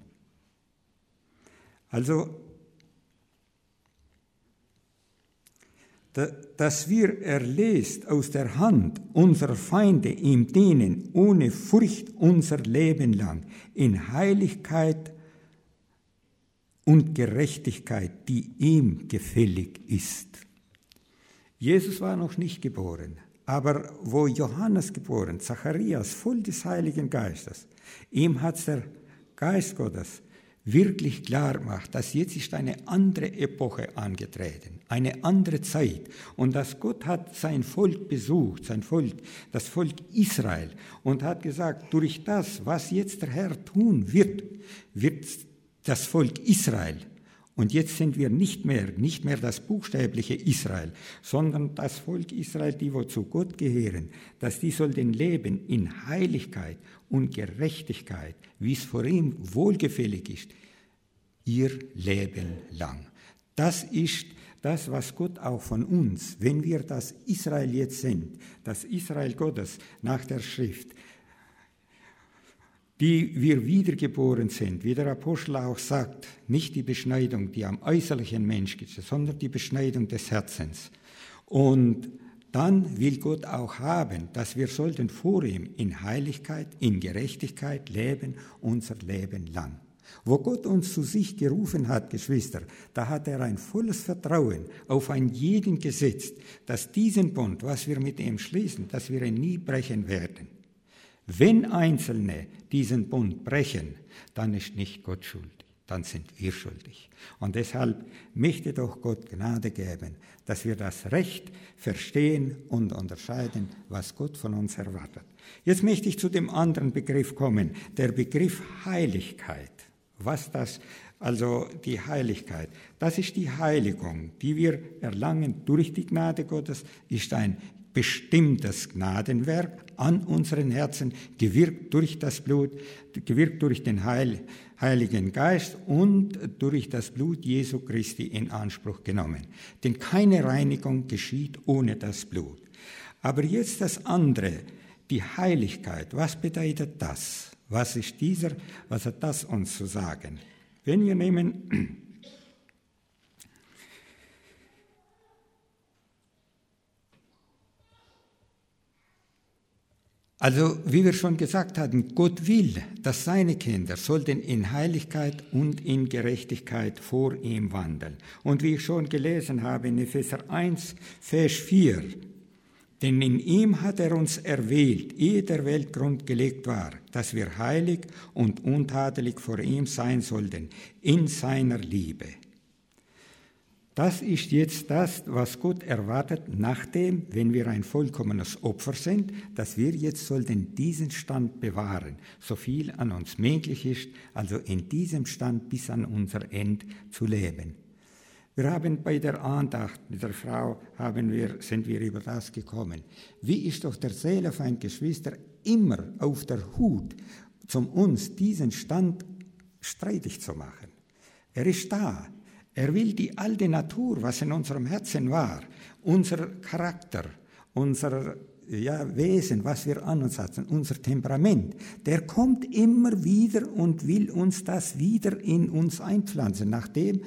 S1: Also, dass wir erlöst aus der Hand unserer Feinde ihm dienen, ohne Furcht unser Leben lang, in Heiligkeit und Gerechtigkeit, die ihm gefällig ist. Jesus war noch nicht geboren. Aber wo Johannes geboren, Zacharias, voll des Heiligen Geistes, ihm hat der Geist Gottes wirklich klar gemacht, dass jetzt ist eine andere Epoche angetreten, eine andere Zeit. Und dass Gott hat sein Volk besucht, das Volk Israel, und hat gesagt, durch das, was jetzt der Herr tun wird, wird das Volk Israel. Und jetzt sind wir nicht mehr das buchstäbliche Israel, sondern das Volk Israel, die wo zu Gott gehören, dass die sollten leben in Heiligkeit und Gerechtigkeit, wie es vor ihm wohlgefällig ist, ihr Leben lang. Das ist das, was Gott auch von uns, wenn wir das Israel jetzt sind, das Israel Gottes nach der Schrift, die wir wiedergeboren sind, wie der Apostel auch sagt, nicht die Beschneidung, die am äußerlichen Mensch gibt, sondern die Beschneidung des Herzens. Und dann will Gott auch haben, dass wir sollten vor ihm in Heiligkeit, in Gerechtigkeit leben, unser Leben lang. Wo Gott uns zu sich gerufen hat, Geschwister, da hat er ein volles Vertrauen auf einen jeden gesetzt, dass diesen Bund, was wir mit ihm schließen, dass wir ihn nie brechen werden. Wenn Einzelne diesen Bund brechen, dann ist nicht Gott schuldig, dann sind wir schuldig. Und deshalb möchte doch Gott Gnade geben, dass wir das Recht verstehen und unterscheiden, was Gott von uns erwartet. Jetzt möchte ich zu dem anderen Begriff kommen, der Begriff Heiligkeit. Was das, also die Heiligkeit, das ist die Heiligung, die wir erlangen durch die Gnade Gottes, ist ein bestimmtes Gnadenwerk an unseren Herzen, gewirkt durch das Blut, gewirkt durch den Heiligen Geist und durch das Blut Jesu Christi in Anspruch genommen. Denn keine Reinigung geschieht ohne das Blut. Aber jetzt das andere, die Heiligkeit. Was bedeutet das? Was hat das uns zu sagen? Wenn wir nehmen Also, wie wir schon gesagt hatten, Gott will, dass seine Kinder sollten in Heiligkeit und in Gerechtigkeit vor ihm wandeln. Und wie ich schon gelesen habe in Epheser 1, Vers 4, denn in ihm hat er uns erwählt, ehe der Weltgrund gelegt war, dass wir heilig und untadelig vor ihm sein sollten, in seiner Liebe. Das ist jetzt das, was Gott erwartet, nachdem, wenn wir ein vollkommenes Opfer sind, dass wir jetzt sollten diesen Stand bewahren, so viel an uns möglich ist, also in diesem Stand bis an unser Ende zu leben. Wir haben bei der Andacht mit der Frau sind wir über das gekommen. Wie ist doch der Seelenfeind, Geschwister, immer auf der Hut, um uns diesen Stand streitig zu machen. Er ist da. Er will die alte Natur, was in unserem Herzen war, unser Charakter, unser Wesen, was wir an uns hatten, unser Temperament, der kommt immer wieder und will uns das wieder in uns einpflanzen, nachdem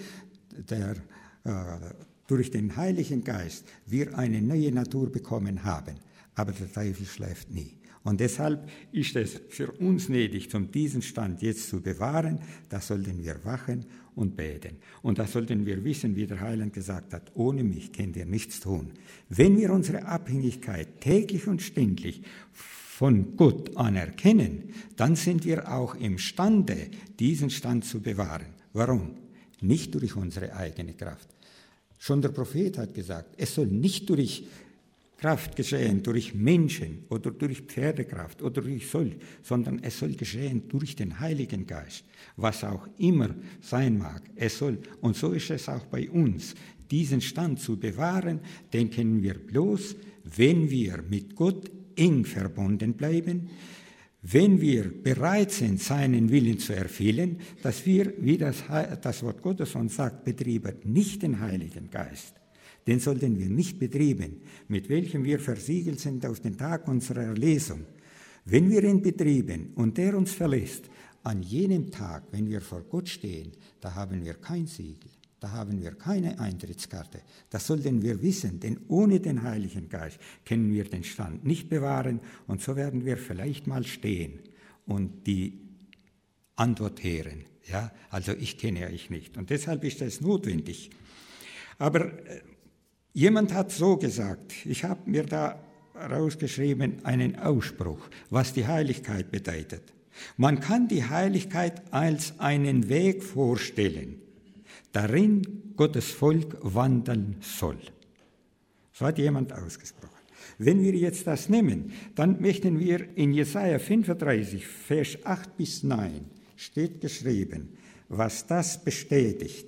S1: durch den Heiligen Geist wir eine neue Natur bekommen haben. Aber der Teufel schläft nie. Und deshalb ist es für uns nötig, um diesen Stand jetzt zu bewahren. Da sollten wir wachen und beten. Und da sollten wir wissen, wie der Heiland gesagt hat, ohne mich könnt ihr nichts tun. Wenn wir unsere Abhängigkeit täglich und stündlich von Gott anerkennen, dann sind wir auch imstande, diesen Stand zu bewahren. Warum? Nicht durch unsere eigene Kraft. Schon der Prophet hat gesagt, es soll nicht durch Kraft geschehen, durch Menschen oder durch Pferdekraft oder durch solch, sondern es soll geschehen durch den Heiligen Geist, was auch immer sein mag. Es soll, und so ist es auch bei uns, diesen Stand zu bewahren, den können wir bloß, wenn wir mit Gott eng verbunden bleiben, wenn wir bereit sind, seinen Willen zu erfüllen, dass wir, wie das Wort Gottes uns sagt, betrieben nicht den Heiligen Geist. Den sollten wir nicht betrieben, mit welchem wir versiegelt sind auf den Tag unserer Erlesung. Wenn wir ihn betrieben und der uns verlässt, an jenem Tag, wenn wir vor Gott stehen, da haben wir kein Siegel, da haben wir keine Eintrittskarte. Das sollten wir wissen, denn ohne den Heiligen Geist können wir den Stand nicht bewahren und so werden wir vielleicht mal stehen und die Antwort hören. Ja, also ich kenne euch nicht und deshalb ist es notwendig. Aber jemand hat so gesagt, ich habe mir da rausgeschrieben, einen Ausspruch, was die Heiligkeit bedeutet. Man kann die Heiligkeit als einen Weg vorstellen, darin Gottes Volk wandeln soll. So hat jemand ausgesprochen. Wenn wir jetzt das nehmen, dann möchten wir in Jesaja 35, Vers 8 bis 9, steht geschrieben, was das bestätigt.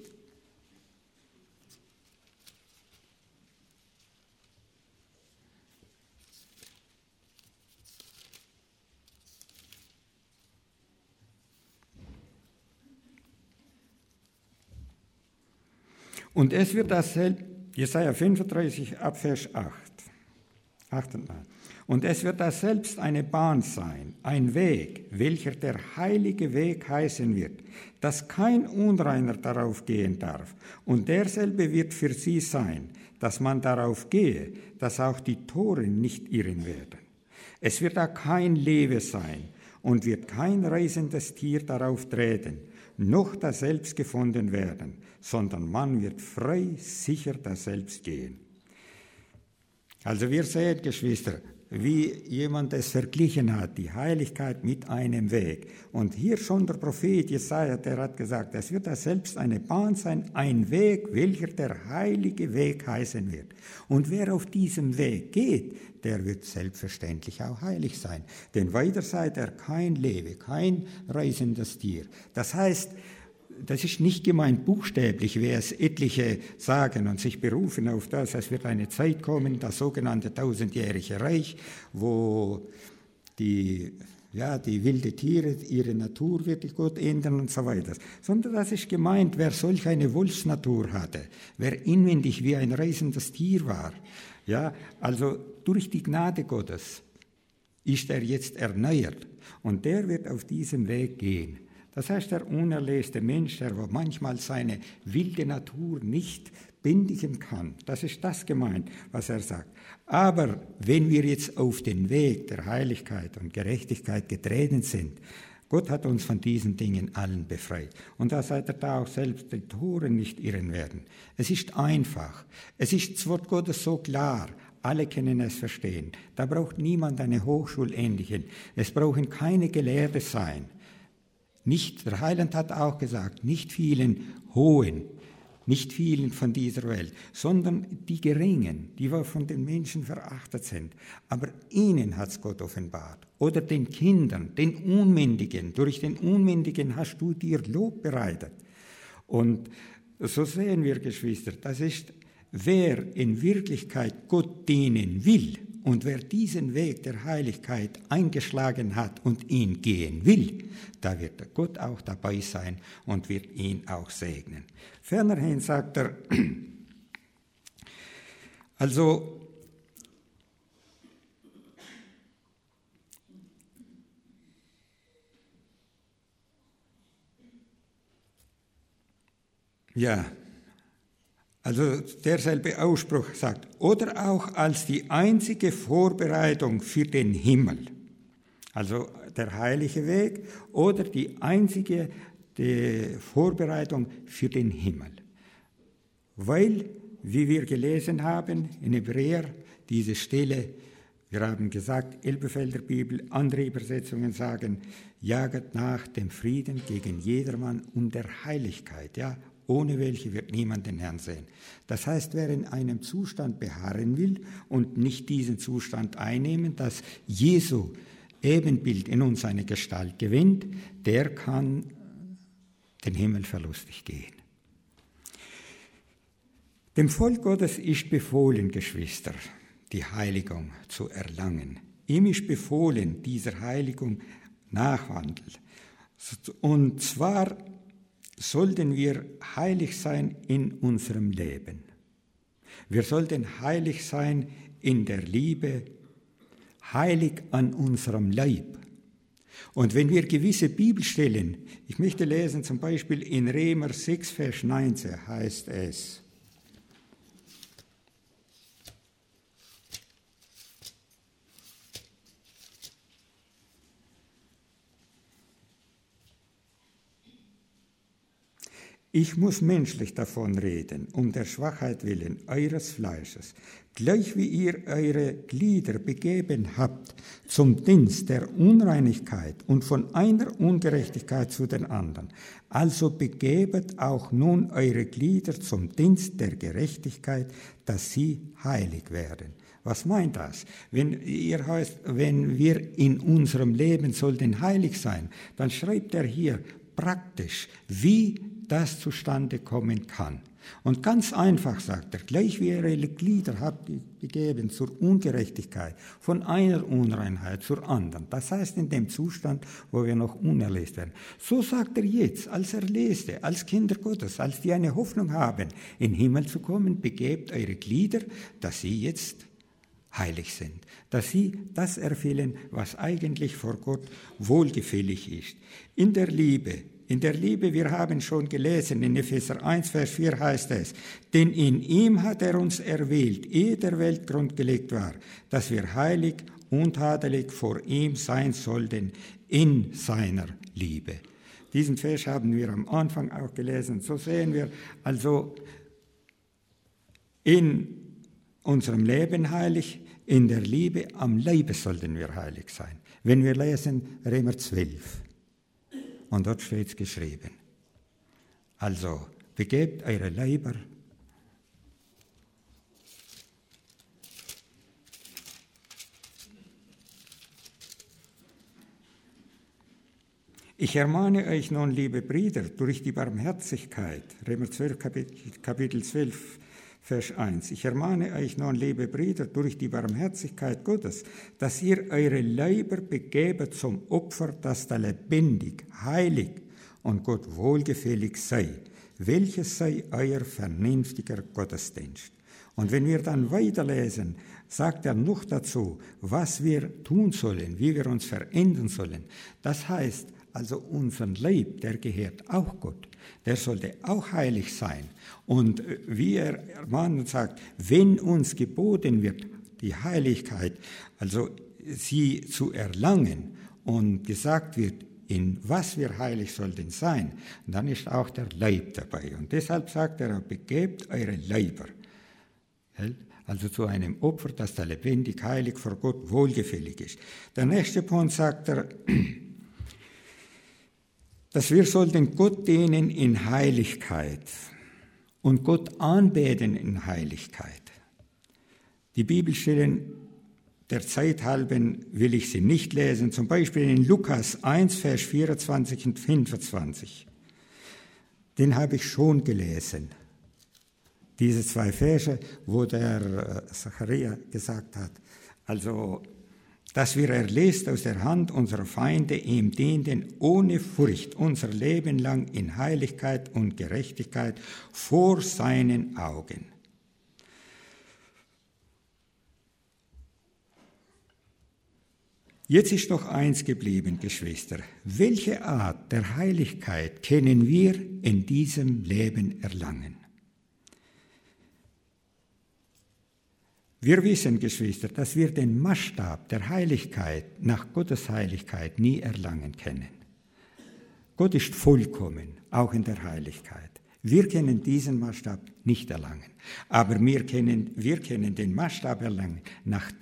S1: Und es wird dasselbe, Jesaja 35, Vers 8 und 9. Und es wird das selbst eine Bahn sein, ein Weg, welcher der heilige Weg heißen wird, dass kein Unreiner darauf gehen darf. Und derselbe wird für sie sein, dass man darauf gehe, dass auch die Toren nicht irren werden. Es wird da kein Lewe sein und wird kein reisendes Tier darauf treten, noch daselbst gefunden werden, sondern man wird frei, sicher daselbst gehen. Also wir sehen, Geschwister, wie jemand es verglichen hat, die Heiligkeit mit einem Weg. Und hier schon der Prophet Jesaja, der hat gesagt, es wird da selbst eine Bahn sein, ein Weg, welcher der heilige Weg heißen wird. Und wer auf diesem Weg geht, der wird selbstverständlich auch heilig sein. Denn weiter sei er kein Lewe, kein reisendes Tier. Das heißt, das ist nicht gemeint buchstäblich, wie es etliche sagen und sich berufen auf das. Es wird eine Zeit kommen, das sogenannte 1000-jährige Reich, wo die wilde Tiere, ihre Natur wird Gott ändern und so weiter. Sondern das ist gemeint, wer solch eine Wolfsnatur hatte, wer inwendig wie ein reisendes Tier war. Ja, also durch die Gnade Gottes ist er jetzt erneuert und der wird auf diesem Weg gehen. Das heißt, der unerlöste Mensch, der manchmal seine wilde Natur nicht bändigen kann. Das ist das gemeint, was er sagt. Aber wenn wir jetzt auf den Weg der Heiligkeit und Gerechtigkeit getreten sind, Gott hat uns von diesen Dingen allen befreit. Und da seid ihr da auch selbst die Tore nicht irren werden. Es ist einfach. Es ist das Wort Gottes so klar. Alle können es verstehen. Da braucht niemand eine Hochschulähnliche. Es brauchen keine Gelehrte sein. Nicht, der Heiland hat auch gesagt, nicht vielen Hohen, nicht vielen von dieser Welt, sondern die Geringen, die von den Menschen verachtet sind. Aber ihnen hat es Gott offenbart. Oder den Kindern, den Unmündigen. Durch den Unmündigen hast du dir Lob bereitet. Und so sehen wir, Geschwister, das ist, wer in Wirklichkeit Gott dienen will und wer diesen Weg der Heiligkeit eingeschlagen hat und ihn gehen will, da wird Gott auch dabei sein und wird ihn auch segnen. Fernerhin sagt er, also derselbe Ausspruch sagt, oder auch als die einzige Vorbereitung für den Himmel, also der heilige Weg, oder die einzige Vorbereitung für den Himmel. Weil, wie wir gelesen haben in Hebräer, diese Stelle, wir haben gesagt, Elberfelder Bibel, andere Übersetzungen sagen, jaget nach dem Frieden gegen jedermann und der Heiligkeit, ja, ohne welche wird niemand den Herrn sehen. Das heißt, wer in einem Zustand beharren will und nicht diesen Zustand einnehmen, dass Jesu Ebenbild in uns eine Gestalt gewinnt, der kann den Himmel verlustig gehen. Dem Volk Gottes ist befohlen, Geschwister, die Heiligung zu erlangen. Ihm ist befohlen, dieser Heiligung nachwandeln. Und zwar sollten wir heilig sein in unserem Leben. Wir sollten heilig sein in der Liebe, heilig an unserem Leib. Und wenn wir gewisse Bibelstellen, ich möchte lesen zum Beispiel in Römer 6, Vers 19 heißt es, ich muss menschlich davon reden, um der Schwachheit willen eures Fleisches, gleich wie ihr eure Glieder begeben habt zum Dienst der Unreinigkeit und von einer Ungerechtigkeit zu den anderen. Also begebet auch nun eure Glieder zum Dienst der Gerechtigkeit, dass sie heilig werden. Was meint das? Wenn wir in unserem Leben sollten heilig sein, dann schreibt er hier praktisch, wie das zustande kommen kann. Und ganz einfach sagt er, gleich wie ihr eure Glieder habt gegeben zur Ungerechtigkeit, von einer Unreinheit zur anderen. Das heißt in dem Zustand, wo wir noch unerlöst werden. So sagt er jetzt, als Erlöste, als Kinder Gottes, als die eine Hoffnung haben, in den Himmel zu kommen, begebt eure Glieder, dass sie jetzt heilig sind, dass sie das erfüllen, was eigentlich vor Gott wohlgefällig ist. In der Liebe, wir haben schon gelesen, in Epheser 1, Vers 4 heißt es, denn in ihm hat er uns erwählt, ehe der Weltgrund gelegt war, dass wir heilig und untadelig vor ihm sein sollten in seiner Liebe. Diesen Vers haben wir am Anfang auch gelesen. So sehen wir also in unserem Leben heilig, in der Liebe, am Leibe sollten wir heilig sein. Wenn wir lesen Römer 12, und dort steht es geschrieben. Also, begebt eure Leiber. Ich ermahne euch nun, liebe Brüder, durch die Barmherzigkeit, Römer 12, Kapitel 12, Vers 1. Ich ermahne euch nun, liebe Brüder, durch die Barmherzigkeit Gottes, dass ihr eure Leiber begebet zum Opfer, das da lebendig, heilig und Gott wohlgefällig sei, welches sei euer vernünftiger Gottesdienst. Und wenn wir dann weiterlesen, sagt er noch dazu, was wir tun sollen, wie wir uns verändern sollen. Das heißt, also unser Leib, der gehört auch Gott. Der sollte auch heilig sein. Und wie er ermahnt und sagt, wenn uns geboten wird, die Heiligkeit, also sie zu erlangen und gesagt wird, in was wir heilig sollten sein, dann ist auch der Leib dabei. Und deshalb sagt er, begebt eure Leiber. Also zu einem Opfer, das da lebendig, heilig vor Gott wohlgefällig ist. Der nächste Punkt sagt er, dass wir sollten Gott dienen in Heiligkeit und Gott anbeten in Heiligkeit. Die Bibelstellen der Zeit halben will ich sie nicht lesen, zum Beispiel in Lukas 1, Vers 24 und 25. Den habe ich schon gelesen. Diese 2 Verse, wo der Zacharia gesagt hat, also, dass wir erlöst aus der Hand unserer Feinde ihm dienten, ohne Furcht, unser Leben lang in Heiligkeit und Gerechtigkeit vor seinen Augen. Jetzt ist noch eins geblieben, Geschwister. Welche Art der Heiligkeit können wir in diesem Leben erlangen? Wir wissen, Geschwister, dass wir den Maßstab der Heiligkeit nach Gottes Heiligkeit nie erlangen können. Gott ist vollkommen, auch in der Heiligkeit. Wir können diesen Maßstab nicht erlangen, aber wir können den Maßstab erlangen, nach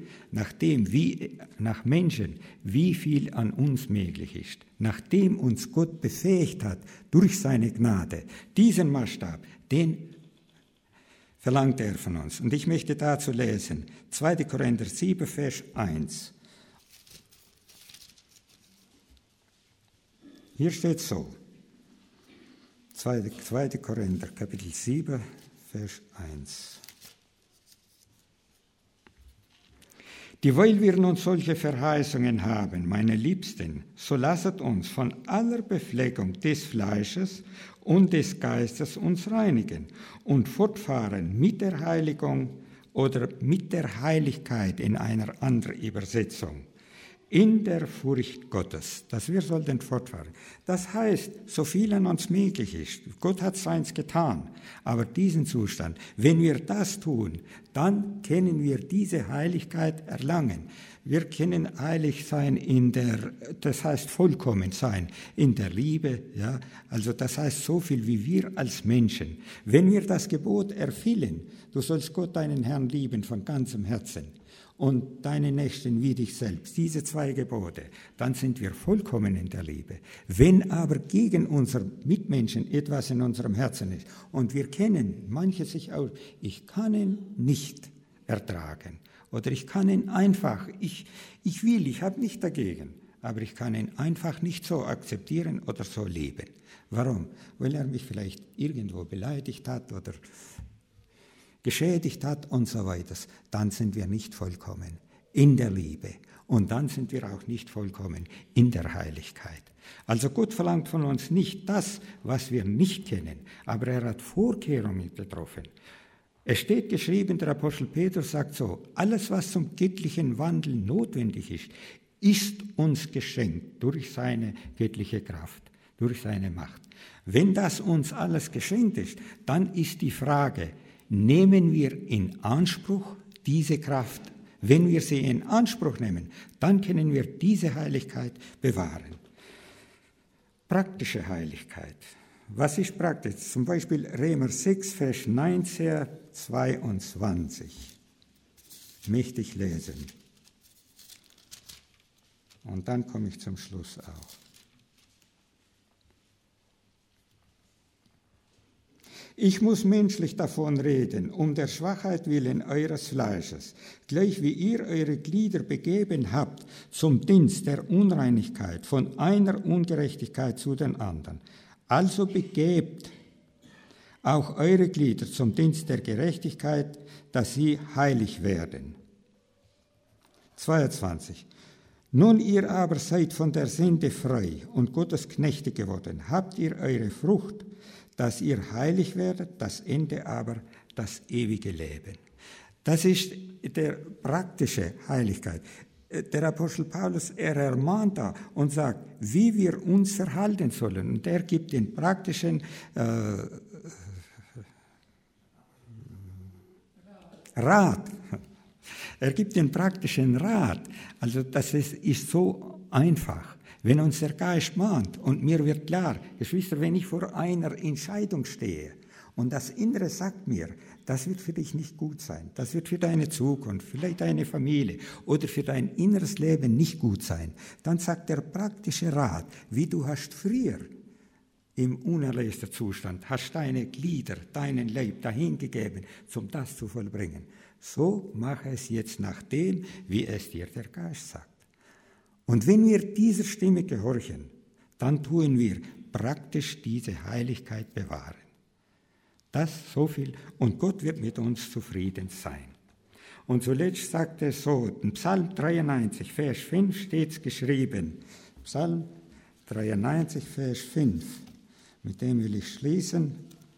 S1: Menschen, wie viel an uns möglich ist, nachdem uns Gott befähigt hat durch seine Gnade. Diesen Maßstab, den verlangt er von uns. Und ich möchte dazu lesen, 2. Korinther 7, Vers 1. Hier steht so, 2. Korinther, Kapitel 7, Vers 1. Dieweil wir nun solche Verheißungen haben, meine Liebsten, so lasset uns von aller Befleckung des Fleisches und des Geistes uns reinigen und fortfahren mit der Heiligung oder mit der Heiligkeit in einer anderen Übersetzung. In der Furcht Gottes, dass wir sollten fortfahren. Das heißt, so viel an uns möglich ist. Gott hat seins getan, aber diesen Zustand, wenn wir das tun, dann können wir diese Heiligkeit erlangen. Wir können heilig sein das heißt vollkommen sein, in der Liebe, ja. Also das heißt so viel wie wir als Menschen. Wenn wir das Gebot erfüllen, du sollst Gott deinen Herrn lieben von ganzem Herzen und deinen Nächsten wie dich selbst, diese 2 Gebote, dann sind wir vollkommen in der Liebe. Wenn aber gegen unsere Mitmenschen etwas in unserem Herzen ist und wir kennen, manche sich aus, ich kann ihn nicht ertragen oder ich kann ihn einfach, ich habe nicht dagegen, aber ich kann ihn einfach nicht so akzeptieren oder so leben. Warum? Weil er mich vielleicht irgendwo beleidigt hat oder geschädigt hat und so weiter, dann sind wir nicht vollkommen in der Liebe und dann sind wir auch nicht vollkommen in der Heiligkeit. Also Gott verlangt von uns nicht das, was wir nicht kennen, aber er hat Vorkehrungen getroffen. Es steht geschrieben, der Apostel Petrus sagt so, alles, was zum göttlichen Wandel notwendig ist uns geschenkt durch seine göttliche Kraft, durch seine Macht. Wenn das uns alles geschenkt ist, dann ist die Frage, nehmen wir in Anspruch diese Kraft? Wenn wir sie in Anspruch nehmen, dann können wir diese Heiligkeit bewahren. Praktische Heiligkeit. Was ist praktisch? Zum Beispiel Römer 6, Vers 19, 22. Möchte ich lesen. Und dann komme ich zum Schluss auch. Ich muss menschlich davon reden, um der Schwachheit willen eures Fleisches, gleich wie ihr eure Glieder begeben habt zum Dienst der Unreinigkeit von einer Ungerechtigkeit zu den anderen. Also begebt auch eure Glieder zum Dienst der Gerechtigkeit, dass sie heilig werden. 22. Nun ihr aber seid von der Sünde frei und Gottes Knechte geworden, habt ihr eure Frucht, dass ihr heilig werdet, das Ende aber das ewige Leben. Das ist der praktische Heiligkeit. Der Apostel Paulus, er ermahnt da und sagt, wie wir uns verhalten sollen. Und er gibt den praktischen Rat. Er gibt den praktischen Rat. Also das ist so einfach. Wenn uns der Geist mahnt und mir wird klar, Geschwister, wenn ich vor einer Entscheidung stehe und das Innere sagt mir, das wird für dich nicht gut sein, das wird für deine Zukunft, vielleicht deine Familie oder für dein inneres Leben nicht gut sein, dann sagt der praktische Rat, wie du hast früher im unerlösten Zustand, hast deine Glieder, deinen Leib dahingegeben, um das zu vollbringen. So mache es jetzt nach dem, wie es dir der Geist sagt. Und wenn wir dieser Stimme gehorchen, dann tun wir praktisch diese Heiligkeit bewahren. Das so viel, und Gott wird mit uns zufrieden sein. Und zuletzt sagt er so, in Psalm 93, Vers 5 steht es geschrieben, Psalm 93, Vers 5, mit dem will ich schließen.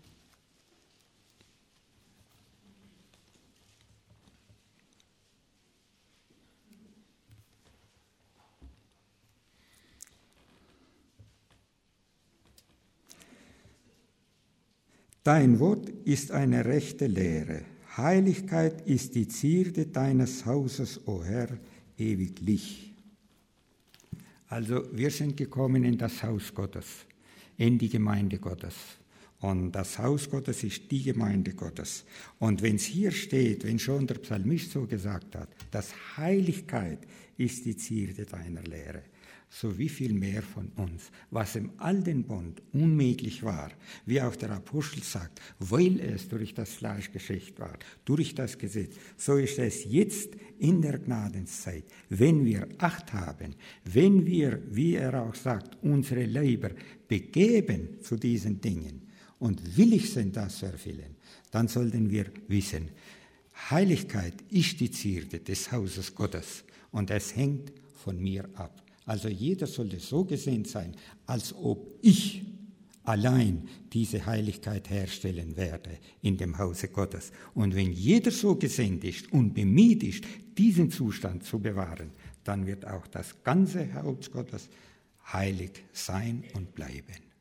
S1: Dein Wort ist eine rechte Lehre. Heiligkeit ist die Zierde deines Hauses, o Herr, ewiglich. Also wir sind gekommen in das Haus Gottes, in die Gemeinde Gottes. Und das Haus Gottes ist die Gemeinde Gottes. Und wenn es hier steht, wenn schon der Psalmist so gesagt hat, dass Heiligkeit ist die Zierde deiner Lehre, so wie viel mehr von uns, was im alten Bund unmöglich war, wie auch der Apostel sagt, weil es durch das Fleisch geschickt war, durch das Gesetz, so ist es jetzt in der Gnadenszeit, wenn wir Acht haben, wenn wir, wie er auch sagt, unsere Leiber begeben zu diesen Dingen und willig sind, das zu erfüllen, dann sollten wir wissen, Heiligkeit ist die Zierde des Hauses Gottes und es hängt von mir ab. Also jeder sollte so gesinnt sein, als ob ich allein diese Heiligkeit herstellen werde in dem Hause Gottes. Und wenn jeder so gesinnt ist und bemüht ist, diesen Zustand zu bewahren, dann wird auch das ganze Haus Gottes heilig sein und bleiben.